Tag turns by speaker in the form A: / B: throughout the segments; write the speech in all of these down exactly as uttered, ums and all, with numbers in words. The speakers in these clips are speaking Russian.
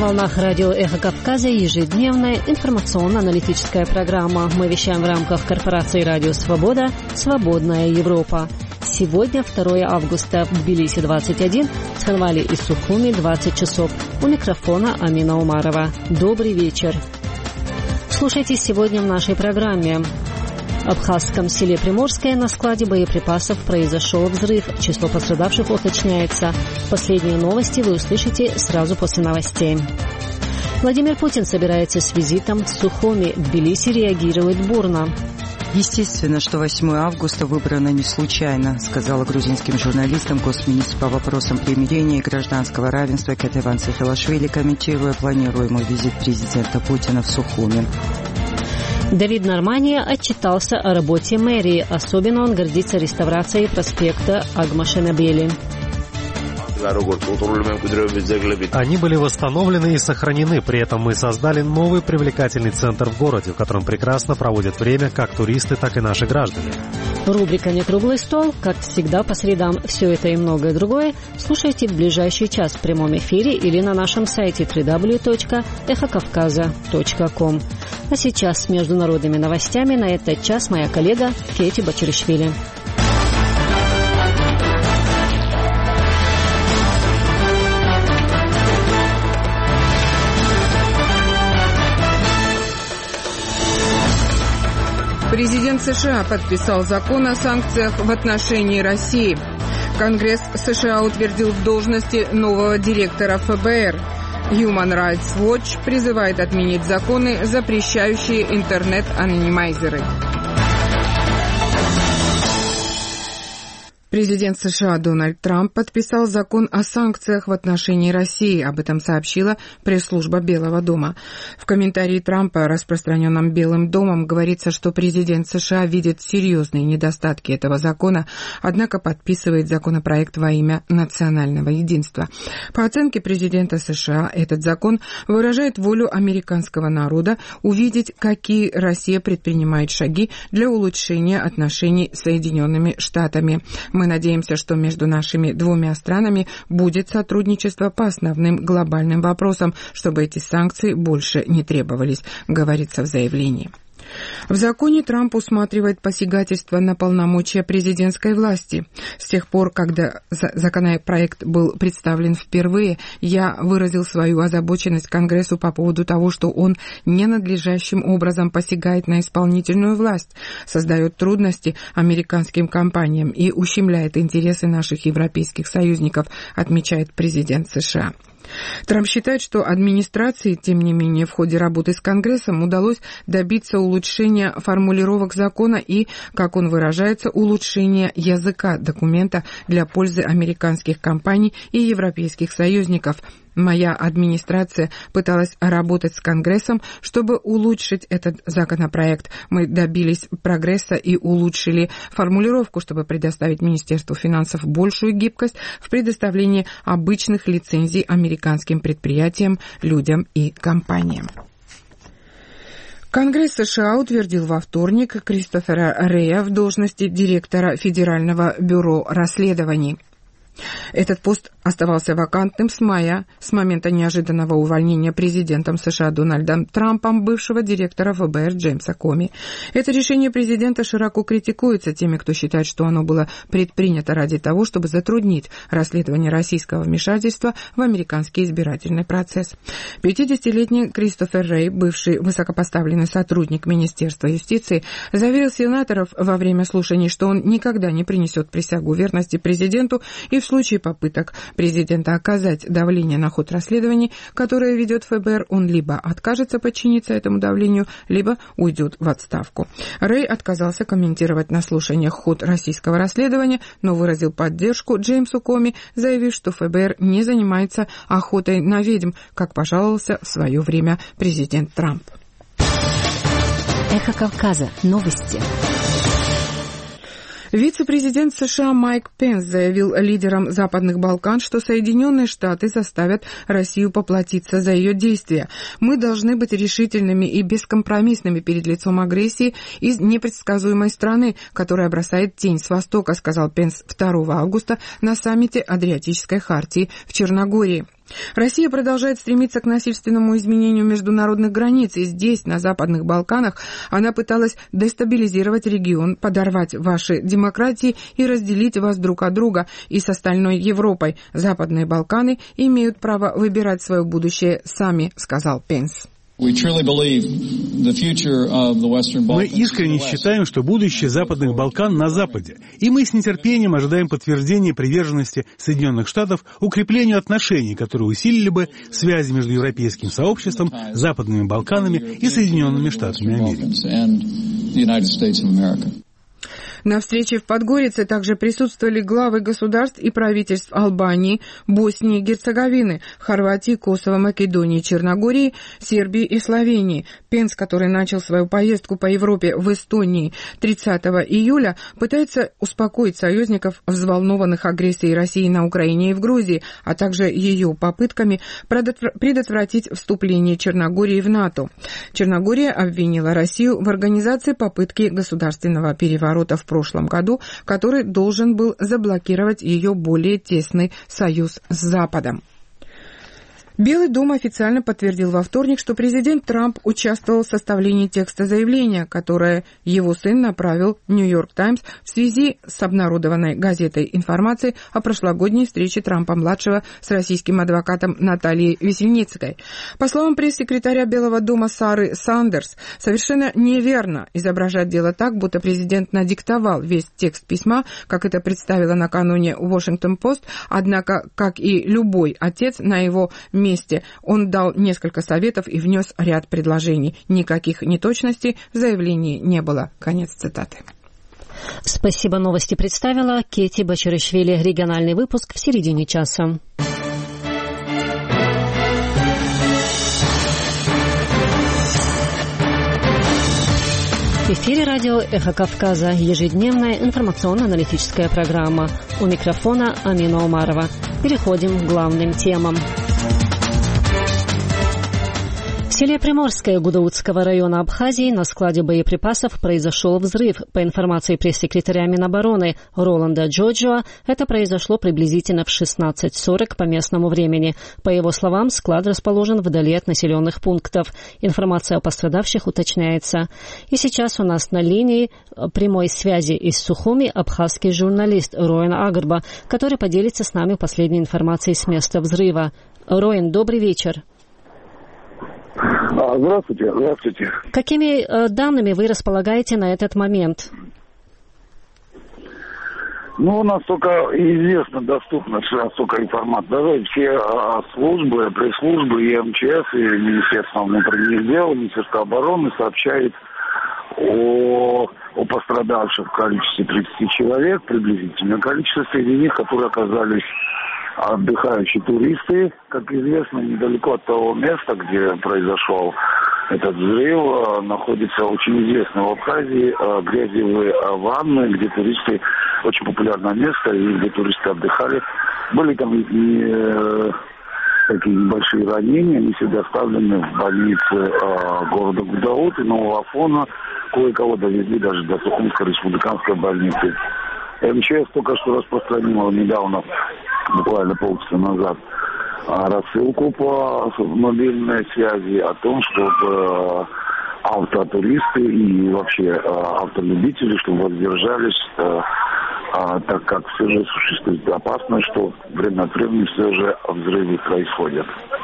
A: волнах радио «Эхо Кавказа» ежедневная информационно-аналитическая программа. Мы вещаем в рамках корпорации «Радио Свобода. Свободная Европа». Сегодня второе августа, в Тбилиси двадцать один, в Цхинвале и Сухуми двадцать часов. У микрофона Амина Умарова. Добрый вечер. Слушайте сегодня в нашей программе. В абхазском селе Приморское на складе боеприпасов произошел взрыв. Число пострадавших уточняется. Последние новости вы услышите сразу после новостей. Владимир Путин собирается с визитом в Сухуми. Тбилиси реагирует бурно.
B: Естественно, что восьмое августа выбрано не случайно, сказала грузинским журналистам госминистр по вопросам примирения и гражданского равенства Кетеван Сефилашвили, комментируя планируемый визит президента Путина в Сухуми.
A: Давид Нормания отчитался о работе мэрии. Особенно он гордится реставрацией проспекта Агмашенабели.
C: Они были восстановлены и сохранены. При этом мы создали новый привлекательный центр в городе, в котором прекрасно проводят время как туристы, так и наши граждане.
A: Рубрика «Не круглый стол», как всегда, по средам. Все это и многое другое слушайте в ближайший час в прямом эфире или на нашем сайте дабл ю дабл ю дабл ю точка эхо кавказа точка ком. А сейчас с международными новостями на этот час моя коллега Кети Бачаришвили.
D: Президент США подписал закон о санкциях в отношении России. Конгресс США утвердил в должности нового директора эф бэ эр. Human Rights Watch призывает отменить законы, запрещающие интернет-анонимайзеры. Президент США Дональд Трамп подписал закон о санкциях в отношении России. Об этом сообщила пресс-служба Белого дома. В комментарии Трампа, распространенном Белым домом, говорится, что президент США видит серьезные недостатки этого закона, однако подписывает законопроект во имя национального единства. По оценке президента США, этот закон выражает волю американского народа увидеть, какие Россия предпринимает шаги для улучшения отношений с Соединенными Штатами. Мы надеемся, что между нашими двумя странами будет сотрудничество по основным глобальным вопросам, чтобы эти санкции больше не требовались, говорится в заявлении. В законе Трамп усматривает посягательство на полномочия президентской власти. С тех пор, когда законопроект был представлен впервые, я выразил свою озабоченность Конгрессу по поводу того, что он ненадлежащим образом посягает на исполнительную власть, создает трудности американским компаниям и ущемляет интересы наших европейских союзников, отмечает президент США. Трамп считает, что администрации, тем не менее, в ходе работы с Конгрессом удалось добиться улучшения формулировок закона и, как он выражается, улучшения языка документа для пользы американских компаний и европейских союзников. Моя администрация пыталась работать с Конгрессом, чтобы улучшить этот законопроект. Мы добились прогресса и улучшили формулировку, чтобы предоставить Министерству финансов большую гибкость в предоставлении обычных лицензий американским предприятиям, людям и компаниям. Конгресс США утвердил во вторник Кристофера Рэя в должности директора Федерального бюро расследований. Этот пост оставался вакантным с мая, с момента неожиданного увольнения президентом США Дональдом Трампом бывшего директора эф бэ эр Джеймса Коми. Это решение президента широко критикуется теми, кто считает, что оно было предпринято ради того, чтобы затруднить расследование российского вмешательства в американский избирательный процесс. пятидесятилетний Кристофер Рэй, бывший высокопоставленный сотрудник Министерства юстиции, заверил сенаторов во время слушаний, что он никогда не принесет присягу верности президенту и в случае попыток президента оказать давление на ход расследований, которое ведет эф бэ эр, он либо откажется подчиниться этому давлению, либо уйдет в отставку. Рэй отказался комментировать на слушаниях ход российского расследования, но выразил поддержку Джеймсу Коми, заявив, что эф бэ эр не занимается охотой на ведьм, как пожаловался в свое время президент Трамп.
A: Эхо Кавказа. Новости.
D: Вице-президент США Майк Пенс заявил лидерам Западных Балкан, что Соединенные Штаты заставят Россию поплатиться за ее действия. Мы должны быть решительными и бескомпромиссными перед лицом агрессии из непредсказуемой страны, которая бросает тень с востока, сказал Пенс второго августа на саммите Адриатической хартии в Черногории. Россия продолжает стремиться к насильственному изменению международных границ, и здесь, на Западных Балканах, она пыталась дестабилизировать регион, подорвать ваши демократии и разделить вас друг от друга и с остальной Европой. Западные Балканы имеют право выбирать свое будущее сами, сказал Пенс.
E: Мы искренне считаем, что будущее Западных Балкан на Западе, и мы с нетерпением ожидаем подтверждения приверженности Соединенных Штатов укреплению отношений, которые усилили бы связи между европейским сообществом, Западными Балканами и Соединенными Штатами Америки.
D: На встрече в Подгорице также присутствовали главы государств и правительств Албании, Боснии и Герцеговины, Хорватии, Косово, Македонии, Черногории, Сербии и Словении. Пенс, который начал свою поездку по Европе в Эстонии тридцатого июля, пытается успокоить союзников, взволнованных агрессией России на Украине и в Грузии, а также ее попытками предотвратить вступление Черногории в НАТО. Черногория обвинила Россию в организации попытки государственного переворота в прошлом году, который должен был заблокировать ее более тесный союз с Западом. Белый дом официально подтвердил во вторник, что президент Трамп участвовал в составлении текста заявления, которое его сын направил в «Нью-Йорк Таймс» в связи с обнародованной газетой информацией о прошлогодней встрече Трампа-младшего с российским адвокатом Натальей Весельницкой. По словам пресс-секретаря Белого дома Сары Сандерс, совершенно неверно изображать дело так, будто президент надиктовал весь текст письма, как это представила накануне Washington-Post, однако, как и любой отец, на его месте он дал несколько советов и внес ряд предложений. Никаких неточностей в заявлении не было. Конец цитаты.
A: Спасибо, новости представила Кети Бачаришвили. Региональный выпуск в середине часа. В эфире радио «Эхо Кавказа», ежедневная информационно-аналитическая программа. У микрофона Амина Умарова. Переходим к главным темам. В селе Приморское Гудаутского района Абхазии на складе боеприпасов произошел взрыв. По информации пресс-секретаря Минобороны Роланда Джоджо, это произошло приблизительно в шестнадцать сорок по местному времени. По его словам, склад расположен вдали от населенных пунктов. Информация о пострадавших уточняется. И сейчас у нас на линии прямой связи из Сухуми абхазский журналист Роен Агрба, который поделится с нами последней информацией с места взрыва. Роен, добрый вечер.
F: Здравствуйте, здравствуйте.
A: Какими э, данными вы располагаете на этот момент?
F: Ну, насколько известно, доступно столько информации. Даже все а, службы, пресс-службы, и эм че эс, и Министерство внутренних дел, Министерство обороны сообщает о, о пострадавших в количестве тридцати человек, приблизительно количество среди них, которые оказались отдыхающие туристы, как известно, недалеко от того места, где произошел этот взрыв, находится очень известное в Абхазии грязевые ванны, где туристы, очень популярное место, и где туристы отдыхали. Были там и такие небольшие ранения, они все доставлены в больницы города Гудаут и Нового Афона, кое-кого довезли даже до Сухумской республиканской больницы. эм че эс только что распространила недавно, буквально полчаса назад, рассылку по мобильной связи о том, чтобы автотуристы и вообще автолюбители, чтобы воздержались, так как все же существует опасность, что время от времени все же взрывы происходят.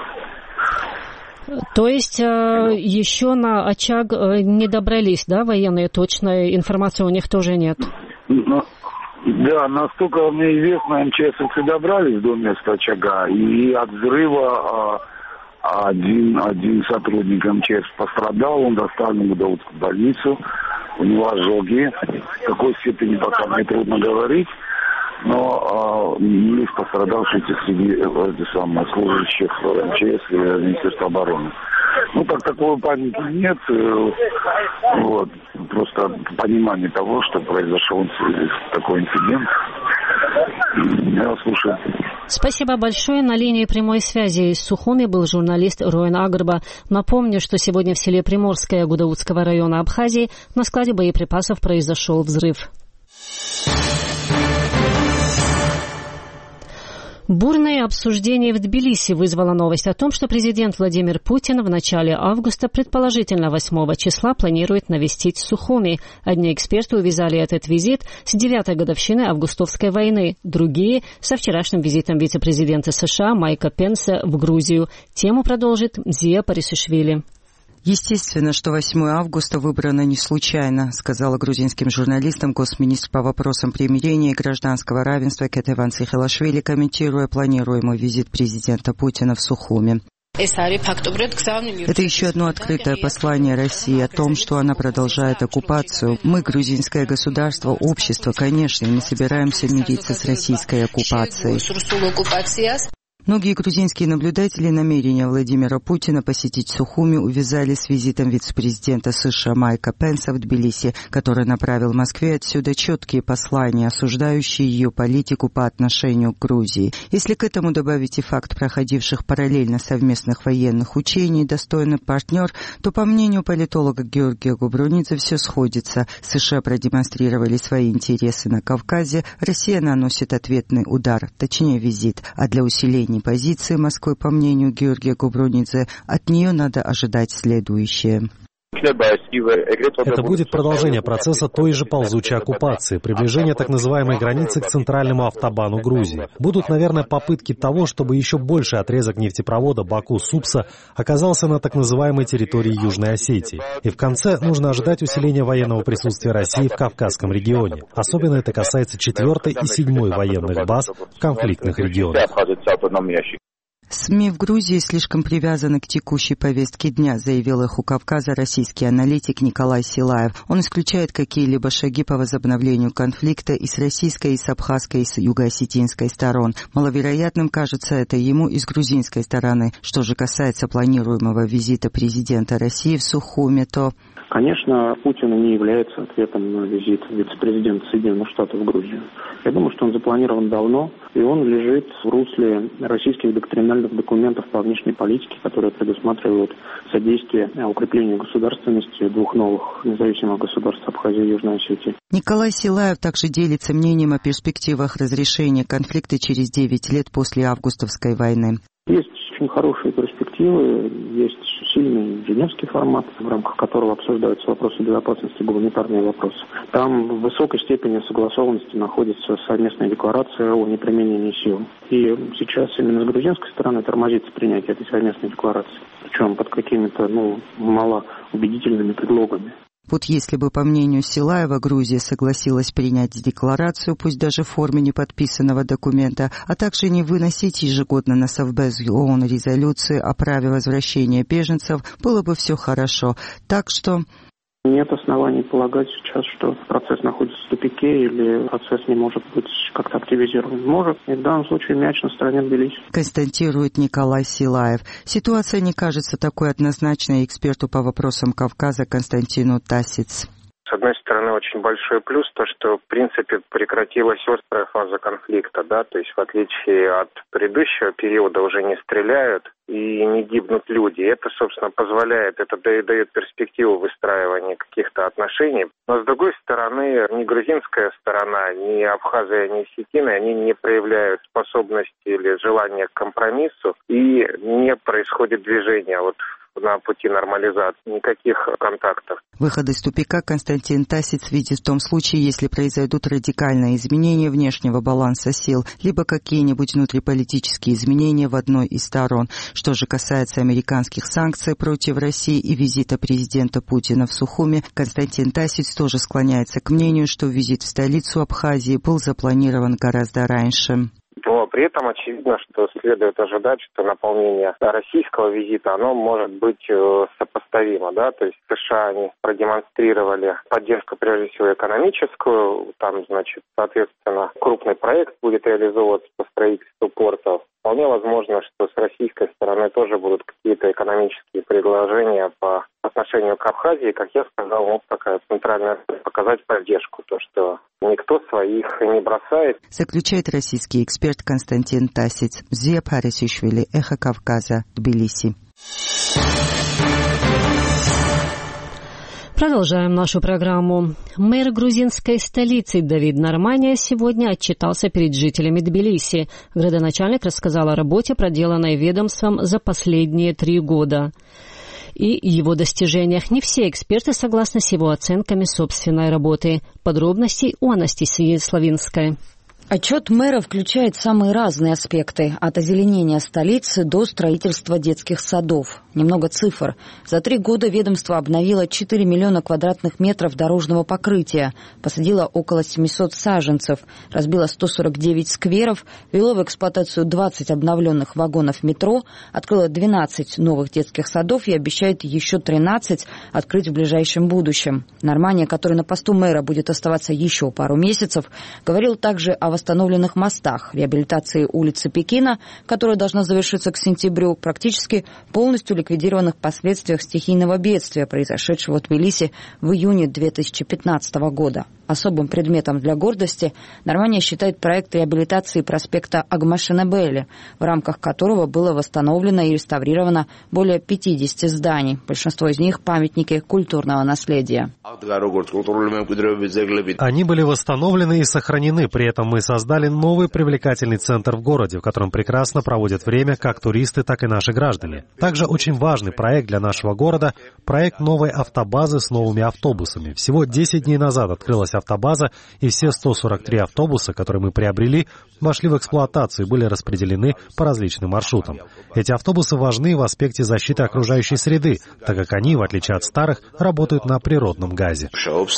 A: То есть э, еще на очаг э, не добрались, да, военные? Точной информации у них тоже нет?
F: Но, да, настолько мне известно, эм че эсовцы добрались до места очага, и от взрыва а, один, один сотрудник эм че эс пострадал, он доставлен в Гудаутскую больницу, у него ожоги, в какой степени пока мне трудно говорить, но а, есть пострадавшие среди этих самых служащих эм че эс и Министерства обороны. Ну, так такой паники нет, вот, просто понимание того, что произошел такой инцидент. Я вас слушаю.
A: Спасибо большое. На линии прямой связи из Сухуми был журналист Роен Агрба. Напомню, что сегодня в селе Приморское Гудаутского района Абхазии на складе боеприпасов произошел взрыв. Бурное обсуждение в Тбилиси вызвала новость о том, что президент Владимир Путин в начале августа, предположительно восьмого числа, планирует навестить Сухуми. Одни эксперты увязали этот визит с девятой годовщины августовской войны, другие — со вчерашним визитом вице-президента США Майка Пенса в Грузию. Тему продолжит Зия Парисишвили.
B: Естественно, что восьмое августа выбрано не случайно, сказала грузинским журналистам госминистр по вопросам примирения и гражданского равенства Кетеван Цихелашвили, комментируя планируемый визит президента Путина в Сухуми. Это еще одно открытое послание России о том, что она продолжает оккупацию. Мы, грузинское государство, общество, конечно, не собираемся мириться с российской оккупацией. Многие грузинские наблюдатели намерения Владимира Путина посетить Сухуми увязали с визитом вице-президента США Майка Пенса в Тбилиси, который направил Москве отсюда четкие послания, осуждающие ее политику по отношению к Грузии. Если к этому добавить и факт проходивших параллельно совместных военных учений, достойный партнер, то, по мнению политолога Георгия Губрунидзе, все сходится. США продемонстрировали свои интересы на Кавказе, Россия наносит ответный удар, точнее визит, а для усиления позиции Москвы, по мнению Георгия Губрунидзе, от нее надо ожидать следующее.
C: Это будет продолжение процесса той же ползучей оккупации, приближение так называемой границы к центральному автобану Грузии. Будут, наверное, попытки того, чтобы еще больший отрезок нефтепровода Баку-Супса оказался на так называемой территории Южной Осетии. И в конце нужно ожидать усиления военного присутствия России в Кавказском регионе. Особенно это касается четвертой и седьмой военных баз в конфликтных регионах.
B: СМИ в Грузии слишком привязаны к текущей повестке дня, заявил «Эхо Кавказа» российский аналитик Николай Силаев. Он исключает какие-либо шаги по возобновлению конфликта и с российской, и с абхазской, и с юго-осетинской сторон. Маловероятным кажется это ему и с грузинской стороны. Что же касается планируемого визита президента России в Сухуми, то...
G: Конечно, Путин не является ответом на визит вице-президента Соединенных Штатов в Грузию. Я думаю, что он запланирован давно, и он лежит в русле российских доктринальных документов по внешней политике, которые предусматривают содействие укреплению государственности двух новых независимых государств Абхазии и Южной Осетии.
B: Николай Силаев также делится мнением о перспективах разрешения конфликта через девять лет после августовской войны.
G: Есть очень хорошие перспективы, есть сильный женевский формат, в рамках которого обсуждаются вопросы безопасности, гуманитарные вопросы. Там в высокой степени согласованности находится совместная декларация о неприменении сил. И сейчас именно с грузинской стороны тормозится принятие этой совместной декларации, причем под какими-то, ну, малоубедительными предлогами.
B: Вот если бы, по мнению Силаева, Грузия согласилась принять декларацию, пусть даже в форме неподписанного документа, а также не выносить ежегодно на Совбез ООН резолюции о праве возвращения беженцев, было бы все хорошо. Так что...
G: Нет оснований полагать сейчас, что процесс находится в тупике или процесс не может быть как-то активизирован. Может, и в данном случае мяч на стороне Тбилиси.
B: Констатирует Николай Силаев. Ситуация не кажется такой однозначной эксперту по вопросам Кавказа Константину Тасиц.
H: С одной стороны, очень большой плюс то, что, в принципе, прекратилась острая фаза конфликта, да, то есть в отличие от предыдущего периода уже не стреляют и не гибнут люди. Это, собственно, позволяет, это дает перспективу выстраивания каких-то отношений. Но, с другой стороны, ни грузинская сторона, ни Абхазия, ни Осетия, они не проявляют способности или желания к компромиссу, и не происходит движения вот на пути нормализации, никаких контактов.
B: Выход из тупика Константин Тасиц видит в том случае, если произойдут радикальные изменения внешнего баланса сил, либо какие-нибудь внутриполитические изменения в одной из сторон. Что же касается американских санкций против России и визита президента Путина в Сухуми, Константин Тасиц тоже склоняется к мнению, что визит в столицу Абхазии был запланирован гораздо раньше.
H: Но при этом очевидно, что следует ожидать, что наполнение российского визита, оно может быть сопоставимо, да, то есть США они продемонстрировали поддержку, прежде всего, экономическую, там, значит, соответственно, крупный проект будет реализовываться по строительству портов. Вполне возможно, что с российской стороны тоже будут какие-то экономические предложения по отношению к Абхазии, как я сказал, вот такая центральная показать поддержку, то, что никто своих не бросает.
B: Заключает российский эксперт Константин Тасиц. Зия Парисишвили, Эхо Кавказа, Тбилиси.
A: Продолжаем нашу программу. Мэр грузинской столицы Давид Нармания сегодня отчитался перед жителями Тбилиси. Градоначальник рассказал о работе, проделанной ведомством за последние три года. И его достижениях. Не все эксперты согласны с его оценками собственной работы. Подробности у Анастасии Славинской.
I: Отчет мэра включает самые разные аспекты, от озеленения столицы до строительства детских садов. Немного цифр. За три года ведомство обновило четыре миллиона квадратных метров дорожного покрытия, посадило около семьсот саженцев, разбило сто сорок девять скверов, ввело в эксплуатацию двадцать обновленных вагонов метро, открыло двенадцать новых детских садов и обещает еще тринадцать открыть в ближайшем будущем. Нармания, который на посту мэра будет оставаться еще пару месяцев, говорил также о восстановленных мостах, реабилитации улицы Пекина, которая должна завершиться к сентябрю, практически полностью ликвидированных последствиях стихийного бедствия, произошедшего в Тбилиси в июне две тысячи пятнадцатого года. Особым предметом для гордости Нармания считает проект реабилитации проспекта Агмашенебели, в рамках которого было восстановлено и реставрировано более пятидесяти зданий, большинство из них памятники культурного наследия.
C: Они были восстановлены и сохранены, при этом мы создали новый привлекательный центр в городе, в котором прекрасно проводят время как туристы, так и наши граждане. Также очень важный проект для нашего города – проект новой автобазы с новыми автобусами. Всего десять дней назад открылась автобаза, и все сто сорок три автобуса, которые мы приобрели, вошли в эксплуатацию и были распределены по различным маршрутам. Эти автобусы важны в аспекте защиты окружающей среды, так как они, в отличие от старых, работают на природном газе.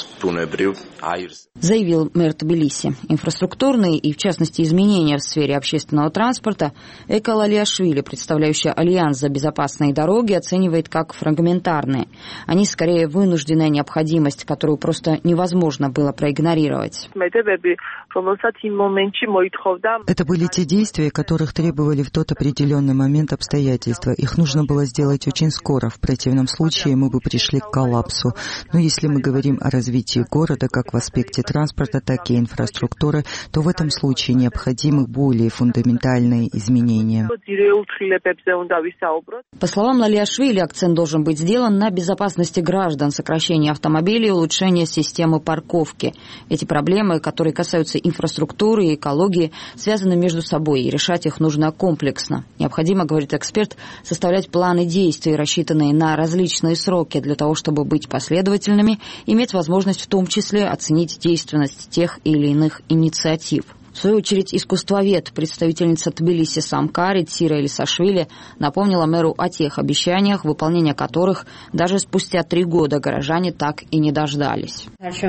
I: Заявил мэр Тбилиси. Инфраструктурные и, в частности, изменения в сфере общественного транспорта Экал Алиашвили, представляющий Альянс за безопасные дороги, оценивает как фрагментарные. Они скорее вынужденная необходимость, которую просто невозможно было проигнорировать.
B: Это были те действия, которых требовали в тот определенный момент обстоятельства. Их нужно было сделать очень скоро. В противном случае мы бы пришли к коллапсу. Но если мы говорим о развитии города как в аспекте транспорта, так и инфраструктуры, то в этом случае необходимы более фундаментальные изменения.
I: По словам Алиашвили, акцент должен быть сделан на безопасности граждан, сокращении автомобилей и улучшении системы парковки. Эти проблемы, которые касаются инфраструктуры и экологии, связаны между собой, и решать их нужно комплексно. Необходимо, говорит эксперт, составлять планы действий, рассчитанные на различные сроки, для того, чтобы быть последовательными, иметь возможность в том числе оценить действенность тех или иных инициатив. В свою очередь, искусствовед, представительница Тбилиси Самкари Цира Элисашвили, напомнила мэру о тех обещаниях, выполнения которых даже спустя три года горожане так и не дождались.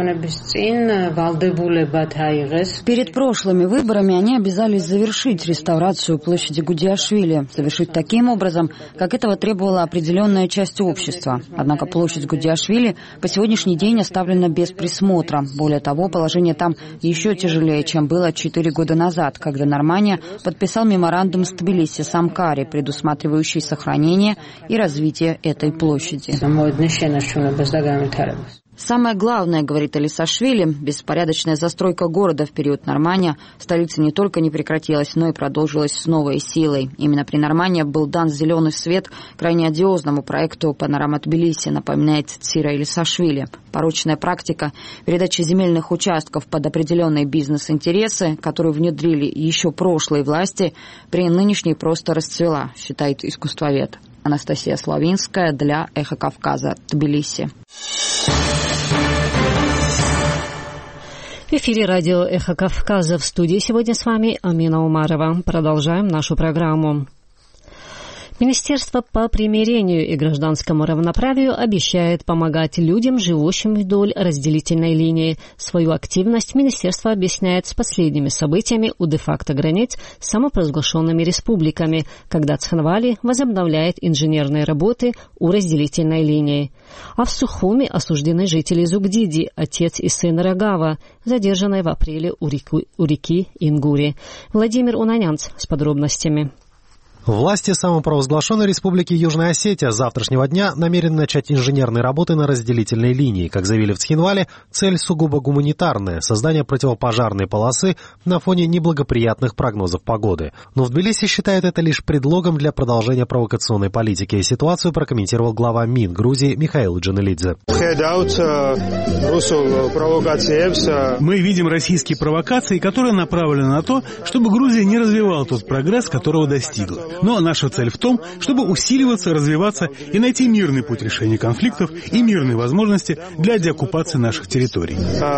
I: Перед прошлыми выборами они обязались завершить реставрацию площади Гудиашвили, завершить таким образом, как этого требовала определенная часть общества. Однако площадь Гудиашвили по сегодняшний день оставлена без присмотра. Более того, положение там еще тяжелее, чем было четыре года назад, когда Нармания подписал меморандум с Тбилиси Самкари, предусматривающий сохранение и развитие этой площади. Самое главное, говорит Элисашвили, беспорядочная застройка города в период Нармания в столице не только не прекратилась, но и продолжилась с новой силой. Именно при Нармания был дан зеленый свет крайне одиозному проекту «Панорама Тбилиси», напоминает Цира Элисашвили. Порочная практика передачи земельных участков под определенные бизнес-интересы, которую внедрили еще прошлые власти, при нынешней просто расцвела, считает искусствовед. Анастасия Славинская для «Эхо Кавказа», Тбилиси.
A: В эфире радио «Эхо Кавказа». В студии сегодня с вами Амина Умарова. Продолжаем нашу программу. Министерство по примирению и гражданскому равноправию обещает помогать людям, живущим вдоль разделительной линии. Свою активность министерство объясняет с последними событиями у де-факто границ с самопровозглашенными республиками, когда Цхинвали возобновляет инженерные работы у разделительной линии. А в Сухуми осуждены жители Зугдиди, отец и сын Рогава, задержанные в апреле у реки, у реки Ингури. Владимир Унанянц с подробностями.
C: Власти самопровозглашенной Республики Южная Осетия с завтрашнего дня намерены начать инженерные работы на разделительной линии. Как заявили в Цхинвале, цель сугубо гуманитарная – создание противопожарной полосы на фоне неблагоприятных прогнозов погоды. Но в Тбилиси считают это лишь предлогом для продолжения провокационной политики. Ситуацию прокомментировал глава МИД Грузии Михаил Джанелидзе.
E: Мы видим российские провокации, которые направлены на то, чтобы Грузия не развивала тот прогресс, которого достигла. Но наша цель в том, чтобы усиливаться, развиваться и найти мирный путь решения конфликтов и мирные возможности для деоккупации наших территорий.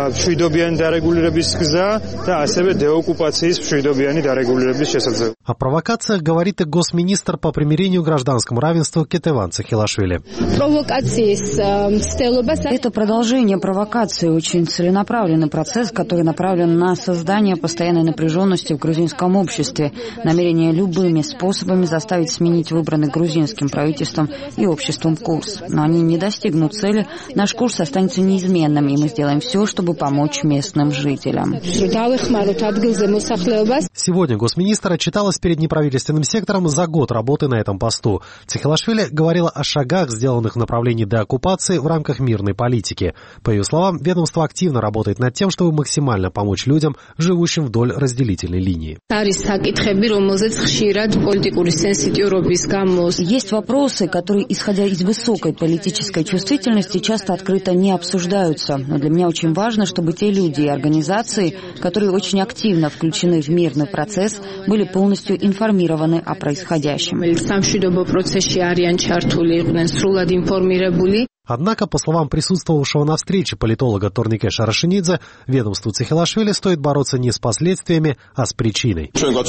C: О провокациях говорит и госминистр по примирению и гражданскому равенству Кетеван Цахилашвили.
I: Это продолжение провокации, очень целенаправленный процесс, который направлен на создание постоянной напряженности в грузинском обществе, намерение любыми способами заставить сменить выбранный грузинским правительством и обществом курс. Но они не достигнут цели, наш курс останется неизменным, и мы сделаем все, чтобы помочь местным жителям.
C: Сегодня госминистр отчиталась перед неправительственным сектором за год работы на этом посту. Цахилашвили говорила о шагах, сделанных в направлении деоккупации в рамках мирной политики. По ее словам, ведомство активно работает над тем, чтобы максимально помочь людям, живущим вдоль разделительной линии.
I: Есть вопросы, которые, исходя из высокой политической чувствительности, часто открыто не обсуждаются. Но для меня очень важно, чтобы те люди и организации, которые очень активно включены в мирный процесс, были полностью информированы о происходящем.
C: Однако, по словам присутствовавшего на встрече политолога Торнике Шарашинидзе, ведомству Цахилашвили стоит бороться не с последствиями, а с причиной.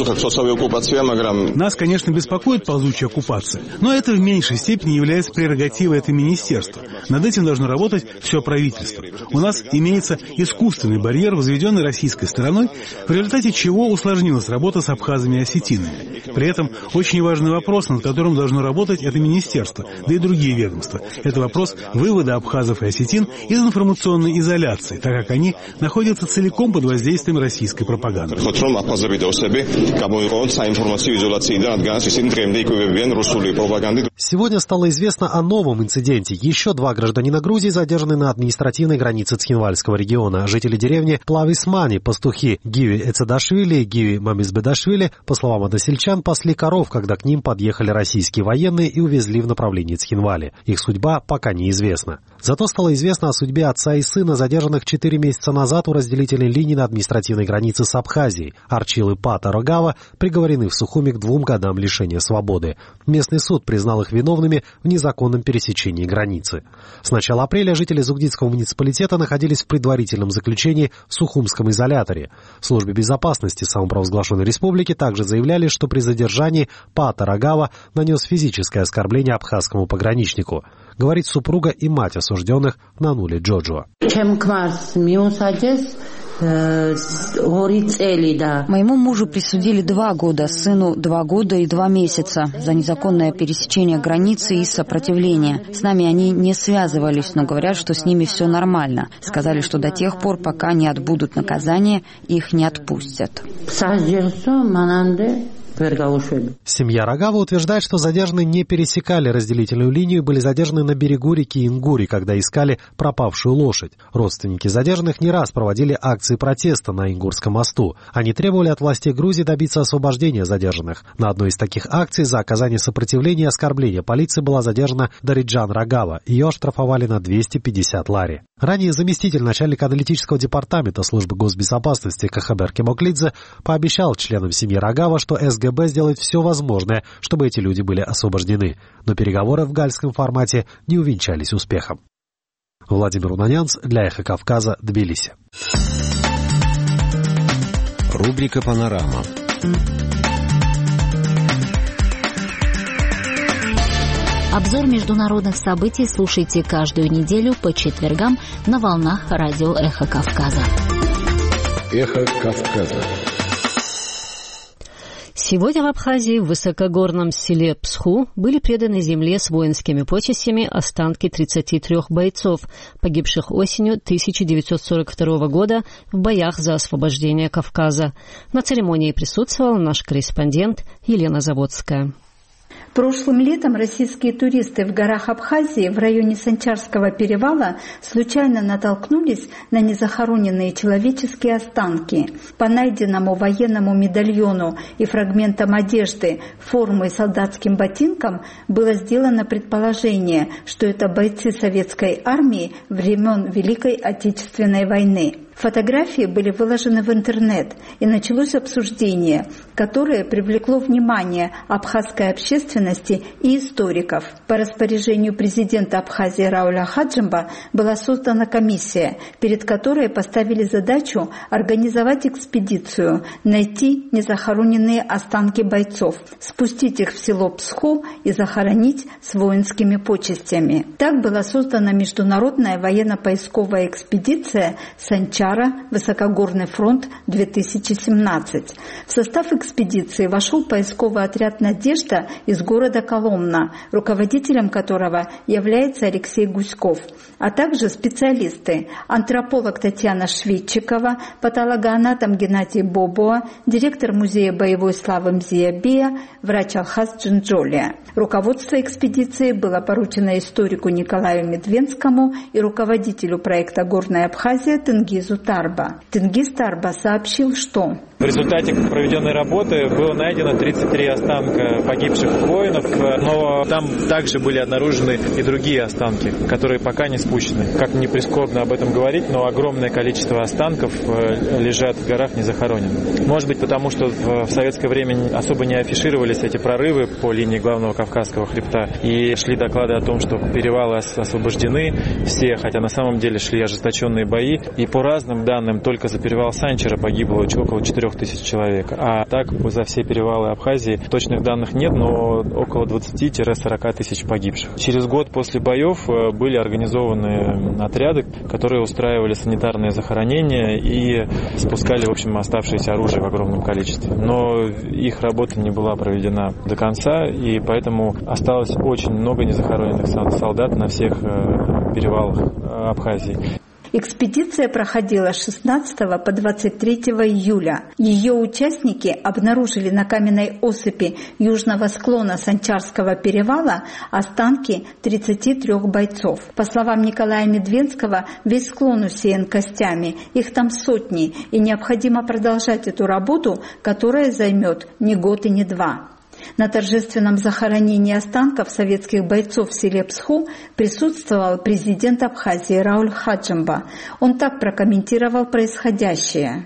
E: Нас, конечно, беспокоит ползучая оккупация, но это в меньшей степени является прерогативой этого министерства. Над этим должно работать все правительство. У нас имеется искусственный барьер, возведенный российской стороной, в результате чего усложнилась работа с абхазами и осетинами. При этом очень важный вопрос, над которым должно работать это министерство, да и другие ведомства. Это вопрос вывода абхазов и осетин из информационной изоляции, так как они находятся целиком под воздействием российской пропаганды.
C: Сегодня стало известно о новом инциденте. Еще два гражданина Грузии задержаны на административной границе Цхинвальского региона. Жители деревни Плависмани, пастухи Гиви Эцедашвили и Гиви Мамизбедашвили, по словам односельчан, пасли коров, когда к ним подъехали российские военные и увезли в направлении Цхинвали. Их судьба пока неизвестна. Известно. Зато стало известно о судьбе отца и сына, задержанных четыре месяца назад у разделительной линии на административной границе с Абхазией. Арчил и Пата Рогава приговорены в Сухуми к двум годам лишения свободы. Местный суд признал их виновными в незаконном пересечении границы. С начала апреля жители Зугдидского муниципалитета находились в предварительном заключении в Сухумском изоляторе. В службе безопасности самопровозглашенной республики также заявляли, что при задержании Пата Рогава нанес физическое оскорбление абхазскому пограничнику. Говорит супруга и мать осужденных Нанули Джоджуа.
I: Моему мужу присудили два года, сыну два года и два месяца за незаконное пересечение границы и сопротивление. С нами они не связывались, но говорят, что с ними все нормально. Сказали, что до тех пор, пока не отбудут наказание, их не отпустят.
C: Семья Рогава утверждает, что задержанные не пересекали разделительную линию и были задержаны на берегу реки Ингури, когда искали пропавшую лошадь. Родственники задержанных не раз проводили акции протеста на Ингурском мосту. Они требовали от властей Грузии добиться освобождения задержанных. На одной из таких акций за оказание сопротивления и оскорбления полиции была задержана Дариджан Рогава. Ее оштрафовали на двести пятьдесят лари. Ранее заместитель начальника аналитического департамента службы госбезопасности Кахабер Кемоклидзе пообещал членам семьи Рогава, что СГБ сделает все возможное, чтобы эти люди были освобождены. Но переговоры в гальском формате не увенчались успехом. Владимир Унанянц для Эхо Кавказа, Тбилиси.
J: Рубрика «Панорама».
A: Обзор международных событий слушайте каждую неделю по четвергам на волнах радио «Эхо Кавказа».
J: «Эхо Кавказа».
A: Сегодня в Абхазии, в высокогорном селе Псху, были преданы земле с воинскими почестями останки тридцати трёх бойцов, погибших осенью тысяча девятьсот сорок второго года в боях за освобождение Кавказа. На церемонии присутствовал наш корреспондент Елена Заводская.
K: Прошлым летом российские туристы в горах Абхазии в районе Санчарского перевала случайно натолкнулись на незахороненные человеческие останки. По найденному военному медальону и фрагментам одежды, формы и солдатским ботинкам было сделано предположение, что это бойцы советской армии времен Великой Отечественной войны. Фотографии были выложены в интернет, и началось обсуждение, которое привлекло внимание абхазской общественности и историков. По распоряжению президента Абхазии Рауля Хаджимба была создана комиссия, перед которой поставили задачу организовать экспедицию, найти незахороненные останки бойцов, спустить их в село Псху и захоронить с воинскими почестями. Так была создана международная военно-поисковая экспедиция «Санчар», Высокогорный фронт-две тысячи семнадцать. В состав экспедиции вошел поисковый отряд «Надежда» из города Коломна, руководителем которого является Алексей Гуськов, а также специалисты: антрополог Татьяна Шведчикова, патологоанатом Геннадий Бобуа, директор музея боевой славы Мзиябея, врач Алхаз Джинджолия. Руководство экспедиции было поручено историку Николаю Медвенскому и руководителю проекта «Горная Абхазия» Тенгизу Тарба. Тенгиз Тарба сообщил, что
L: в результате проведенной работы было найдено тридцать три останка погибших воинов, но там также были обнаружены и другие останки, которые пока не спущены. Как ни прискорбно об этом говорить, но огромное количество останков лежат в горах незахороненных. Может быть, потому что в советское время особо не афишировались эти прорывы по линии главного Кавказского хребта, и шли доклады о том, что перевалы освобождены все, хотя на самом деле шли ожесточенные бои, и по разным данным только за перевал Санчара погибло около четырех тысяч человек. А так за все перевалы Абхазии точных данных нет, но около двадцати-сорока тысяч погибших. Через год после боев были организованы отряды, которые устраивали санитарные захоронения и спускали, в общем, оставшееся оружие в огромном количестве. Но их работа не была проведена до конца, и поэтому осталось очень много незахороненных солдат на всех перевалах Абхазии.
K: Экспедиция проходила с шестнадцатого по двадцать третьего июля. Ее участники обнаружили на каменной осыпи южного склона Санчарского перевала останки тридцати трёх бойцов. По словам Николая Медвенского, весь склон усеян костями, их там сотни, и необходимо продолжать эту работу, которая займет не год и не два. На торжественном захоронении останков советских бойцов в селе Псху присутствовал президент Абхазии Рауль Хаджимба. Он так прокомментировал происходящее.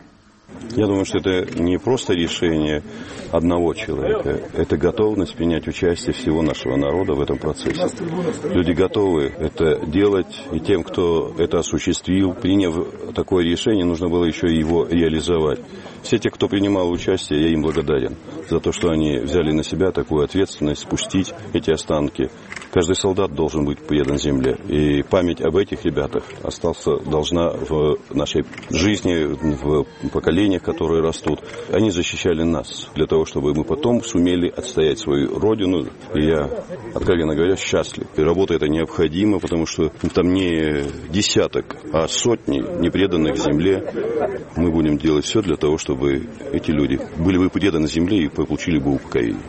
M: Я думаю, что это не просто решение одного человека, это готовность принять участие всего нашего народа в этом процессе. Люди готовы это делать, и тем, кто это осуществил, приняв такое решение, нужно было еще его реализовать. Все те, кто принимал участие, я им благодарен за то, что они взяли на себя такую ответственность спустить эти останки. Каждый солдат должен быть предан земле, и память об этих ребятах остался, должна в нашей жизни, в поколениях, которые растут. Они защищали нас для того, чтобы мы потом сумели отстоять свою родину. И я, откровенно говоря, счастлив. И работа эта необходима, потому что там не десяток, а сотни непреданных земле. Мы будем делать все для того, чтобы эти люди были бы преданы земле и получили бы упокоение.